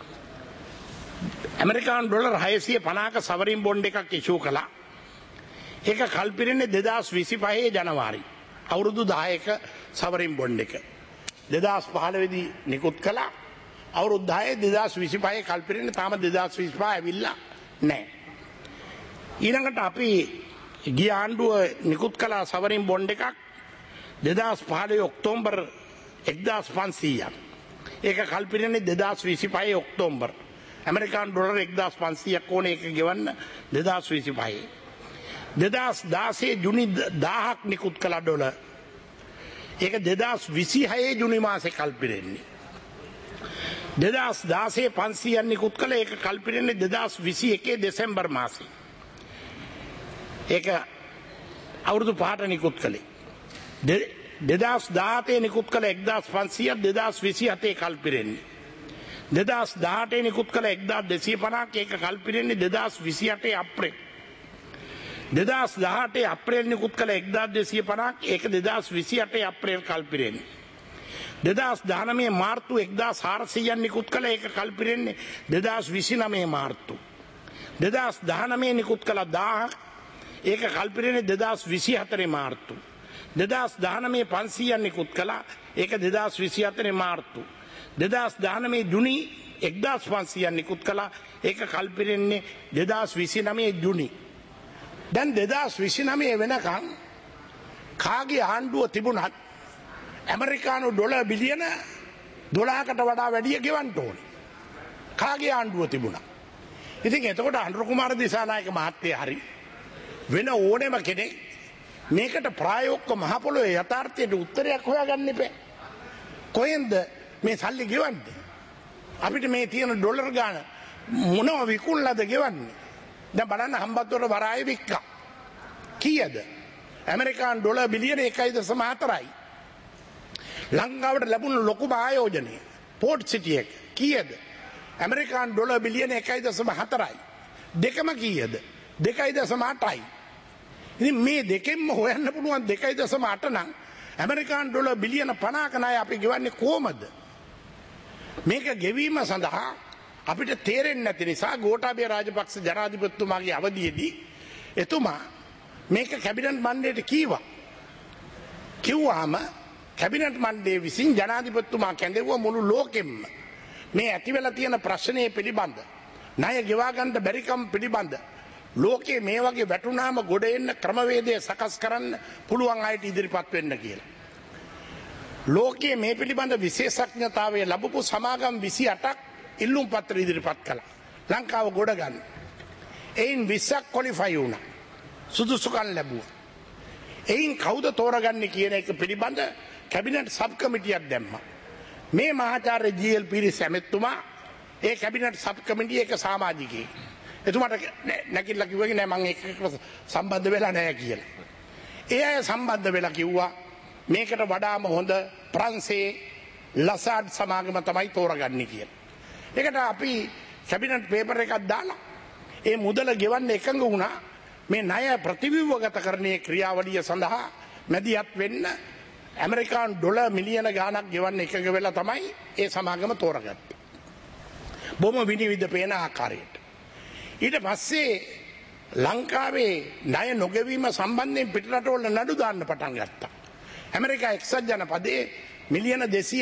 ඇමරිකානු ඩොලර් 650ක සවරින් බොන්ඩ් එකක් ඉෂුව කළා. ඒක කල්පිරෙන්නේ 2025 ජනවාරි. අවුරුදු 10ක සවරින් බොන්ඩ් එක 2015 දී නිකුත් කළා. අවුරුදු 10 2025 කල්පිරෙන්නේ තාම 2025 ඇවිල්ලා නැහැ. ඊළඟට අපි ගිය ආණ්ඩුව නිකුත් කළා සවරින් බොන්ඩ් එකක් 2015 ඔක්තෝබර් 1500ක්. ඒක කල්පිරෙන්නේ 2025 ඔක්තෝබර්. ඇමරිකානු ඩොලර් 1500ක් ඕනේ ඒක ගෙවන්න 2025. 2016 ජුනි 1000ක් නිකුත් කළා ඩොලර්. ඒක 2026 ජුනි මාසේ කල්පිරෙන්නේ. 2016 500ක් නිකුත් කළා ඒක කල්පිරෙන්නේ 2021 දෙසැම්බර් මාසේ. ඒක අවුරුදු 5ට නිකුත් කළේ. 2017 නිකුත් කළ 1500ක් 2027 කල්පිරෙන්නේ. 2018 නිකුත් කළ 1250ක් ඒක කල්පිරෙන්නේ 2028 අප්‍රේල්. 2018 අප්‍රේල් නිකුත් කළ 1250ක් ඒක 2028 අප්‍රේල් කල්පිරෙන්නේ. 2019 මාර්තු 1400ක් නිකුත් කළ ඒක කල්පිරෙන්නේ 2029 මාර්තු. 2019 නිකුත් කළ 1000ක් ඒක කල්පිරෙන්නේ 2024 මාර්තු. 2019 500ක් නිකුත් කළා ඒක 2024 මාර්තු. 2019 ජුනි 1500ක් නිකුත් කළා ඒක කල්පිරෙන්නේ 2029 ජුනි. දැන් 2029 වෙනකන් කාගේ ආණ්ඩුව තිබුණත් ඇමරිකානු ඩොලර් බිලියන 12කට වඩා වැඩිය ගෙවන්න ඕනේ. කාගේ ආණ්ඩුව තිබුණා. ඉතින් එතකොට අනුර කුමාර දිසානායක මහත්තයා හරි වෙන ඕනෙම කෙනෙක් මේකට ප්‍රායෝගික මහ පොළොවේ යථාර්ථයට උත්තරයක් හොයාගන්න එපා. කොහෙන්ද මේ සල්ලි ගෙවන්නේ? අපිට මේ තියෙන ඩොලර් ගාන මොනව විකුණලාද ගෙවන්නේ? දැන් බලන්න හම්බන්තොට වරායේ වික්කා. කීයද? ඇමරිකානු ඩොලර් බිලියන 1.4යි. ලංකාවට ලැබුණු ලොකුම ආයෝජනය පෝට් සිටි එක කීයද? ඇමරිකානු ඩොලර් බිලියන 1.4යි. දෙකම කීයද? 2.8යි. ඉතින් මේ දෙකෙන්ම හොයන්න පුළුවන් 2.8 නම් ඇමරිකානු ඩොලර් බිලියන 50ක ණය අපි ගෙවන්නේ කොහමද? මේක ගෙවීම සඳහා අපිට තේරෙන්නේ නැති නිසා ගෝඨාභය රාජපක්ෂ ජනාධිපතිතුමාගේ අවධියේදී එතුමා මේක කැබිනට් මණ්ඩලයට කිව්වාම කැබිනට් මණ්ඩලය විසින් ජනාධිපතිතුමා කැඳවුවා මුළු ලෝකෙම මේ ඇති වෙලා තියෙන ප්‍රශ්නයේ පිළිබඳ ණය ගෙවා ගන්න බැරිකම් පිළිබඳ ලෝකයේ මේ වගේ වැටුනාම ගොඩ එන්න ක්‍රමවේදය සකස් කරන්න පුළුවන් අයට ඉදිරිපත් වෙන්න කියලා. ලෝකයේ මේ පිළිබඳ විශේෂඥතාවය ලැබපු සමාගම් 28ක් ඉල්ලුම් පත්‍ර ඉදිරිපත් කළා. ලංකාව ගොඩ ගන්න. එයින් 20ක් ක්වොලිෆයි වුණා. සුදුසුකම් ලැබුවා. එයින් කවුද තෝරගන්නේ කියන එක පිළිබඳ කැබිනට් සබ් කමිටියක් දැම්මා. මේ මහාචාර්ය ජී.එල්. පීරිස් ඇමෙතුමා ඒ කැබිනට් සබ් කමිටියේ එක සමාජිකයෙක්. එතුමාට නැගිටලා කිව්වගේ නෑ මම ඒක සම්බන්ධ වෙලා නෑ කියලා. ඒ අය සම්බන්ධ වෙලා කිව්වා මේකට වඩාම හොඳ ප්‍රංශේ ලසාඩ් සමාගම තමයි තෝරගන්නේ කියලා. ඒකට අපි කැබිනට් පේපර් එකක් දාලා ඒ මුදල ගෙවන්න එකඟ වුණා. මේ ණය ප්‍රතිව්‍යුහගතකරණයේ ක්‍රියාවලිය සඳහා මැදිහත් වෙන්න ඇමරිකානු ඩොලර් මිලියන ගාණක් ගෙවන්න එකඟ වෙලා තමයි ඒ සමාගම තෝරගත්තේ. බොහොම විනිවිද පේන ආකාරයට. ඊට පස්සේ ලංකාවේ ණය නොගෙවීම සම්බන්ධයෙන් පිටරටවල නඩු දාන්න පටන් ගත්තා. ඇමරිකා එක්සත් ජනපදයේ මිලියන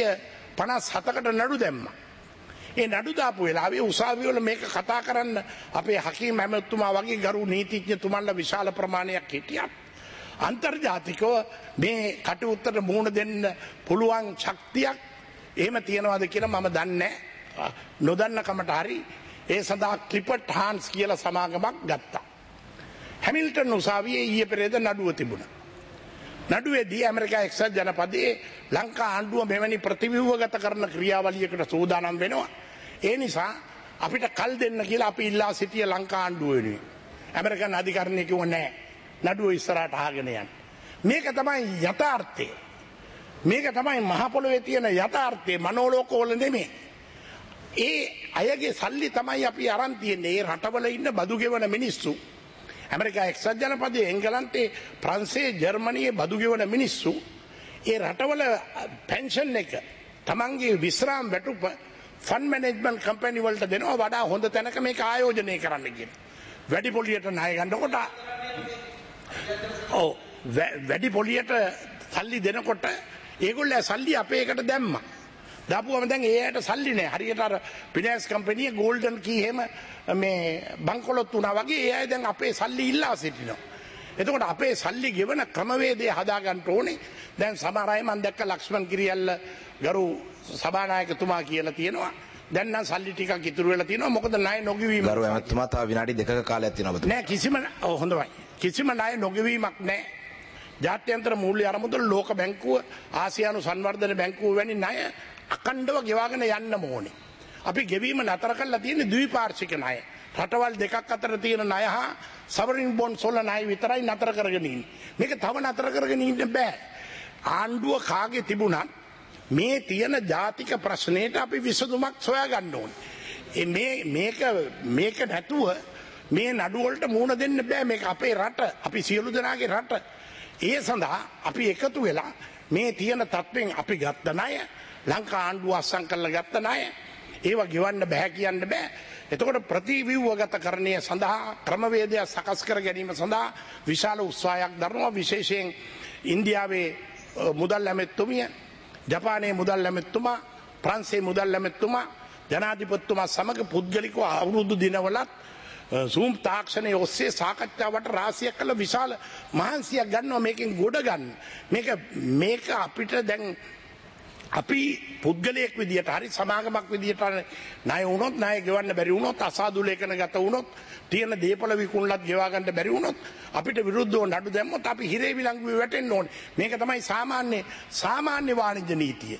257කට නඩු දැම්මා. ඒ නඩු දාපු වෙලාවේ උසාවිවල මේක කතා කරන්න අපේ හකීම් ඇමතුමා වගේ ගරු නීතිඥතුමන්ලා විශාල ප්‍රමාණයක් හිටියා. අන්තර්ජාතිකව මේ කටයුත්තට මුහුණ දෙන්න පුළුවන් ශක්තියක් එහෙම තියනවාද කියලා මම දන්නේ නැහැ. නොදන්න කමට හරි ඒ සඳහා ක්ලිපට් හාන්ස් කියලා සමාගමක් ගත්තා. හැමිල්ටන් උසාවියේ ඊයේ පෙරේද නඩුව තිබුණා. නඩුවේදී ඇමරිකා එක්සත් ජනපදයේ ලංකා ආණ්ඩුව මෙවැනි ප්‍රතිව්‍යුහගත කරන ක්‍රියාවලියකට සූදානම් වෙනවා. ඒ නිසා අපිට කල් දෙන්න කියලා අපි ඉල්ලා සිටිය ලංකා ආණ්ඩුව වෙනුවෙන්. ඇමරිකන් අධිකරණය කිව්ව නෑ. නඩුව ඉස්සරහට ආගෙන යන්න. මේක තමයි යථාර්ථය. මේක තමයි මහ පොළොවේ තියෙන යථාර්ථය මනෝලෝකවල නෙමෙයි. ඒ අයගේ සල්ලි තමයි අපි අරන් තියන්නේ. ඒ රටවල ඉන්න බදු ගෙවන මිනිස්සු ඇමරිකා එක්සත් ජනපදයේ එංගලන්තේ ප්‍රංශයේ ජර්මනියේ බදු ගෙවන මිනිස්සු ඒ රටවල පෙන්ෂන් එක තමන්ගේ විශ්‍රාම වැටුප ෆන්ඩ් මැනේජ්මන්ට් කම්පැනි වලට දෙනවා වඩා හොඳ තැනක මේක ආයෝජනය කරන්න කියලා. වැඩි පොලියට ණය ගන්නකොට වැඩි පොලියට සල්ලි දෙනකොට ඒගොල්ලෝ සල්ලි අපේ එකට දැම්මා. දාපුවම දැන් ඒ ඇයට සල්ලි නැහැ. හරියට අර ෆිනෑන්ස් කම්පැනි ගෝල්ඩන් කී එහෙම මේ බංකොලොත් වුණා වගේ ඒ අය දැන් අපේ සල්ලි ඉල්ලා සිටිනවා. එතකොට අපේ සල්ලි ගෙවන ක්‍රමවේදය හදා ගන්න ඕනේ. දැන් සමහර අය මම දැක්ක ලක්ෂ්මන් කිරියල්ල ගරු සභානායකතුමා කියලා තියෙනවා. දැන් නම් සල්ලි ටිකක් ඉතුරු වෙලා තියෙනවා. මොකද ණය නොගෙවීම. ගරු ඇමතුමා තව විනාඩි 2ක කාලයක් තියෙනවා. නෑ කිසිම හොඳයි. කිසිම ණය නොගෙවීමක් නෑ. ජාත්‍යන්තර මූල්‍ය අරමුදල ලෝක බැංකුව ආසියානු සංවර්ධන බැංකුව වැනි ණය අකණ්ඩව ගෙවාගෙන යන්න ඕනේ. අපි ගෙවීම නතර කරලා තියෙන්නේ ද්විපාර්ශ්වික ණය. රටවල් දෙකක් අතර තියෙන ණය හා සවරින් බොන්ඩ්ස් වල ණය විතරයි නතර කරගෙන ඉන්නේ. මේක තව නතර කරගෙන ඉන්න බෑ. ආණ්ඩුව කාගේ තිබුණත් මේ තියෙන ජාතික ප්‍රශ්නයට අපි විසඳුමක් සොයා ගන්න ඕනේ. මේක නැතුව මේ නඩු වලට මුහුණ දෙන්න බෑ. මේක අපේ රට, අපි සියලු දෙනාගේ රට. ඒ සඳහා අපි එකතු වෙලා මේ තියෙන තත්ත්වෙන් අපි ගත්ත ණය ලංකා ආණ්ඩුව අස්සම් කරලා ගත්ත ණය ඒවා ගෙවන්න බෑ කියන්න බෑ. එතකොට ප්‍රතිව්‍යුහගතකරණය සඳහා ක්‍රමවේදය සකස් කර ගැනීම සඳහා විශාල උත්සාහයක් දරනවා. විශේෂයෙන් ඉන්දියාවේ මුදල් ඇමතුමිය, ජපානයේ මුදල් ඇමතුමා, ප්‍රංශයේ මුදල් ඇමතුමා ජනාධිපතිතුමා සමග පුද්ගලිකව අවුරුදු දිනවලත් සූම් තාක්ෂණයේ ඔස්සේ සාකච්ඡාවට රාශියක් කළ විශාල මහන්සියක් ගන්නවා මේකෙන් ගොඩ ගන්න. මේක අපිට දැන් අපි පුද්ගලයෙක් විදියට හරි සමාගමක් විදියට ණය වුණොත් ණය ගෙවන්න බැරි වුණොත් අසාදු ලේඛන ගත වුණොත් තියෙන දේපල විකුණලත් ගෙවා ගන්න බැරි වුණොත් අපිට විරුද්ධව නඩු දැම්මොත් අපි හිරේ විලංගුවේ වැටෙන්න ඕනේ. මේක තමයි සාමාන්‍ය වාණිජ්‍ය නීතිය.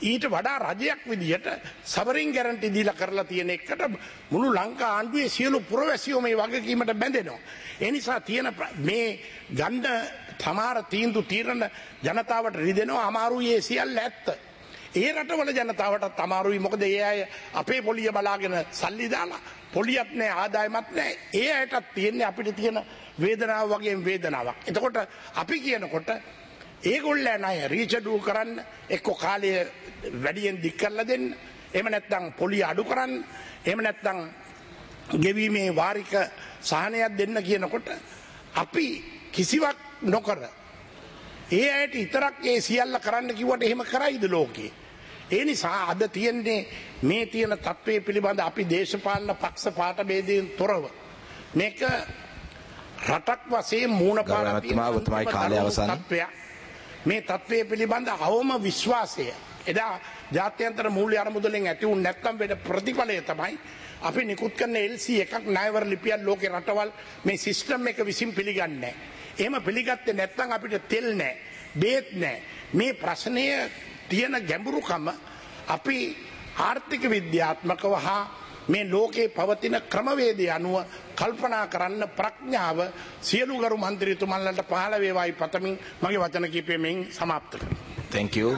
ඊට වඩා රජයක් විදිහට සවරින් ගැරන්ටි දීලා කරලා තියෙන එකට මුළු ලංකා ආණ්ඩුවේ සියලු පුරවැසියෝ මේ වගකීමට බැඳෙනවා. ඒ නිසා තියෙන මේ ගන්න සමහර තීරණ ජනතාවට රිදෙනවා අමාරුයි ඒ සියල්ල ඇත්ත. ඒ රටවල ජනතාවටත් අමාරුයි මොකද ඒ අය අපේ පොලිය බලාගෙන සල්ලි දාලා පොලියක් නැහැ ආදායමක් නැහැ. ඒ අයටත් තියෙන්නේ අපිට තියෙන වේදනාව වගේම වේදනාවක්. එතකොට අපි කියනකොට ඒගොල්ලන් අය රීචඩු කරන්න එක්ක කාලය වැඩියෙන් දික් කරලා දෙන්න. එහෙම නැත්නම් පොලිය අඩු කරන්න. එහෙම නැත්නම් ගෙවීමේ වාරික සහනයක් දෙන්න කියනකොට අපි කිසිවක් නොකර ඒ අයට විතරක් ඒ සියල්ල කරන්න කිව්වට එහෙම කරයිද ලෝකේ? ඒ නිසා අද තියෙන්නේ මේ තියෙන තත්ත්වයේ පිළිබඳ අපි දේශපාලන පක්ෂ පාට ભેදයෙන් තොරව මේක රටක් වශයෙන් මූණ පාන තියෙන මේ තත්ත්වයේ පිළිබඳ අවම විශ්වාසය එදා ජාත්‍යන්තර මූල්‍ය අරමුදලෙන් ඇති වුණ නැත්නම් වෙන ප්‍රතිඵලය තමයි අපි නිකුත් කරන LC එකක් ණයවර ලිපියක් ලෝකේ රටවල් මේ සිස්ටම් එක විසින් පිළිගන්නේ නැහැ. එහෙම පිළිගත්තේ නැත්නම් අපිට තෙල් නැහැ, බේත් නැහැ. මේ ප්‍රශ්නය තියෙන ගැඹුරුකම අපි ආර්ථික විද්‍යාත්මකව හා මේ ලෝකේ පවතින ක්‍රමවේදය අනුව කල්පනා කරන්න ප්‍රඥාව සියලු ගරු මන්ත්‍රීතුමන්ලට පහළ වේවායි පතමින් මගේ වචන කිහිපය මෙන් සමාප්ත කරනවා. Thank you.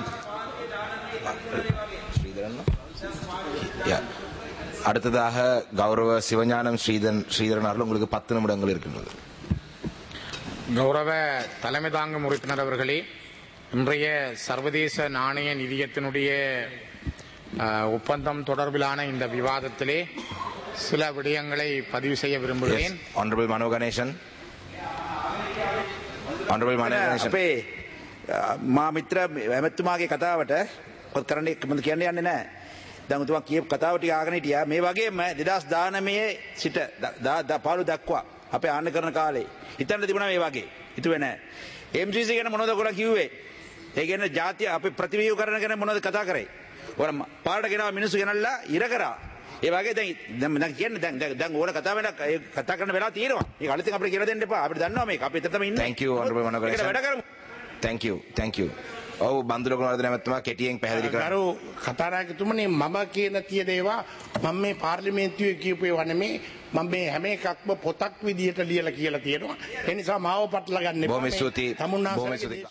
அடுத்ததாக கௌரவ சிவஞானம் ஸ்ரீதரன் அவர்கள் உங்களுக்கு 10 நிமிடங்கள் இருக்கின்றது. கௌரவ தலைமை தாங்கும் உறுப்பினர் அவர்களே, இன்றைய சர்வதேச நாணய நிதியத்தினுடைய ஒப்பந்தம் தொடர்பிலான இந்த விவாதத்திலே சில விடயங்களை பதிவு செய்ய விரும்புகிறேன். Honorable Mano Ganeshan. Honorable Mano Ganeshan. අපේ මා මිත්‍ර ඇමතුමාගේ කතාවට පොත් කරන්න මම කියන්නේ නැහැ. දැන් උතුමා කියපු කතාව ටික ආගෙන හිටියා. මේ වගේම 2019 සිට 15 දක්වා අපේ ආණ්ඩු කරන කාලේ හිතන්න තිබුණා මේ වගේ. හිතුවේ නැහැ. MCC ගැන මොනවද කොලා කිව්වේ? ඒ කියන්නේ ජාතිය අපි ප්‍රතිවීව කරන ගැන මොනවද කතා කරේ? ඔර පාරට ගෙනාව මිනිස්සු ගෙනල්ලා ඉර කරා. ඒ වගේ දැන් කියන්නේ දැන් ඕන කතා වෙනක් කතා කරන්න වෙලා තියෙනවා. මේක අලුතෙන් අපිට කියලා දෙන්න එපා. අපිට දන්නවා මේක. අපි එතන තමයි ඉන්නේ. Thank you Honorable Mano Ganeshan. වැඩ කරමු. Thank you. ඔව් බන්දුල ගුණවර්ධන මහත්මයා කෙටියෙන් පැහැදිලි කරා. ගරු කතානායකතුමනි මම කියන තිය දේවා මම මේ පාර්ලිමේන්තුවේ කියපු ඒවා නෙමේ මම මේ හැම එකක්ම පොතක් විදියට ලියලා කියලා තියෙනවා. ඒ නිසා මාව පටල ගන්න එපා. බොහොම ස්තුතියි.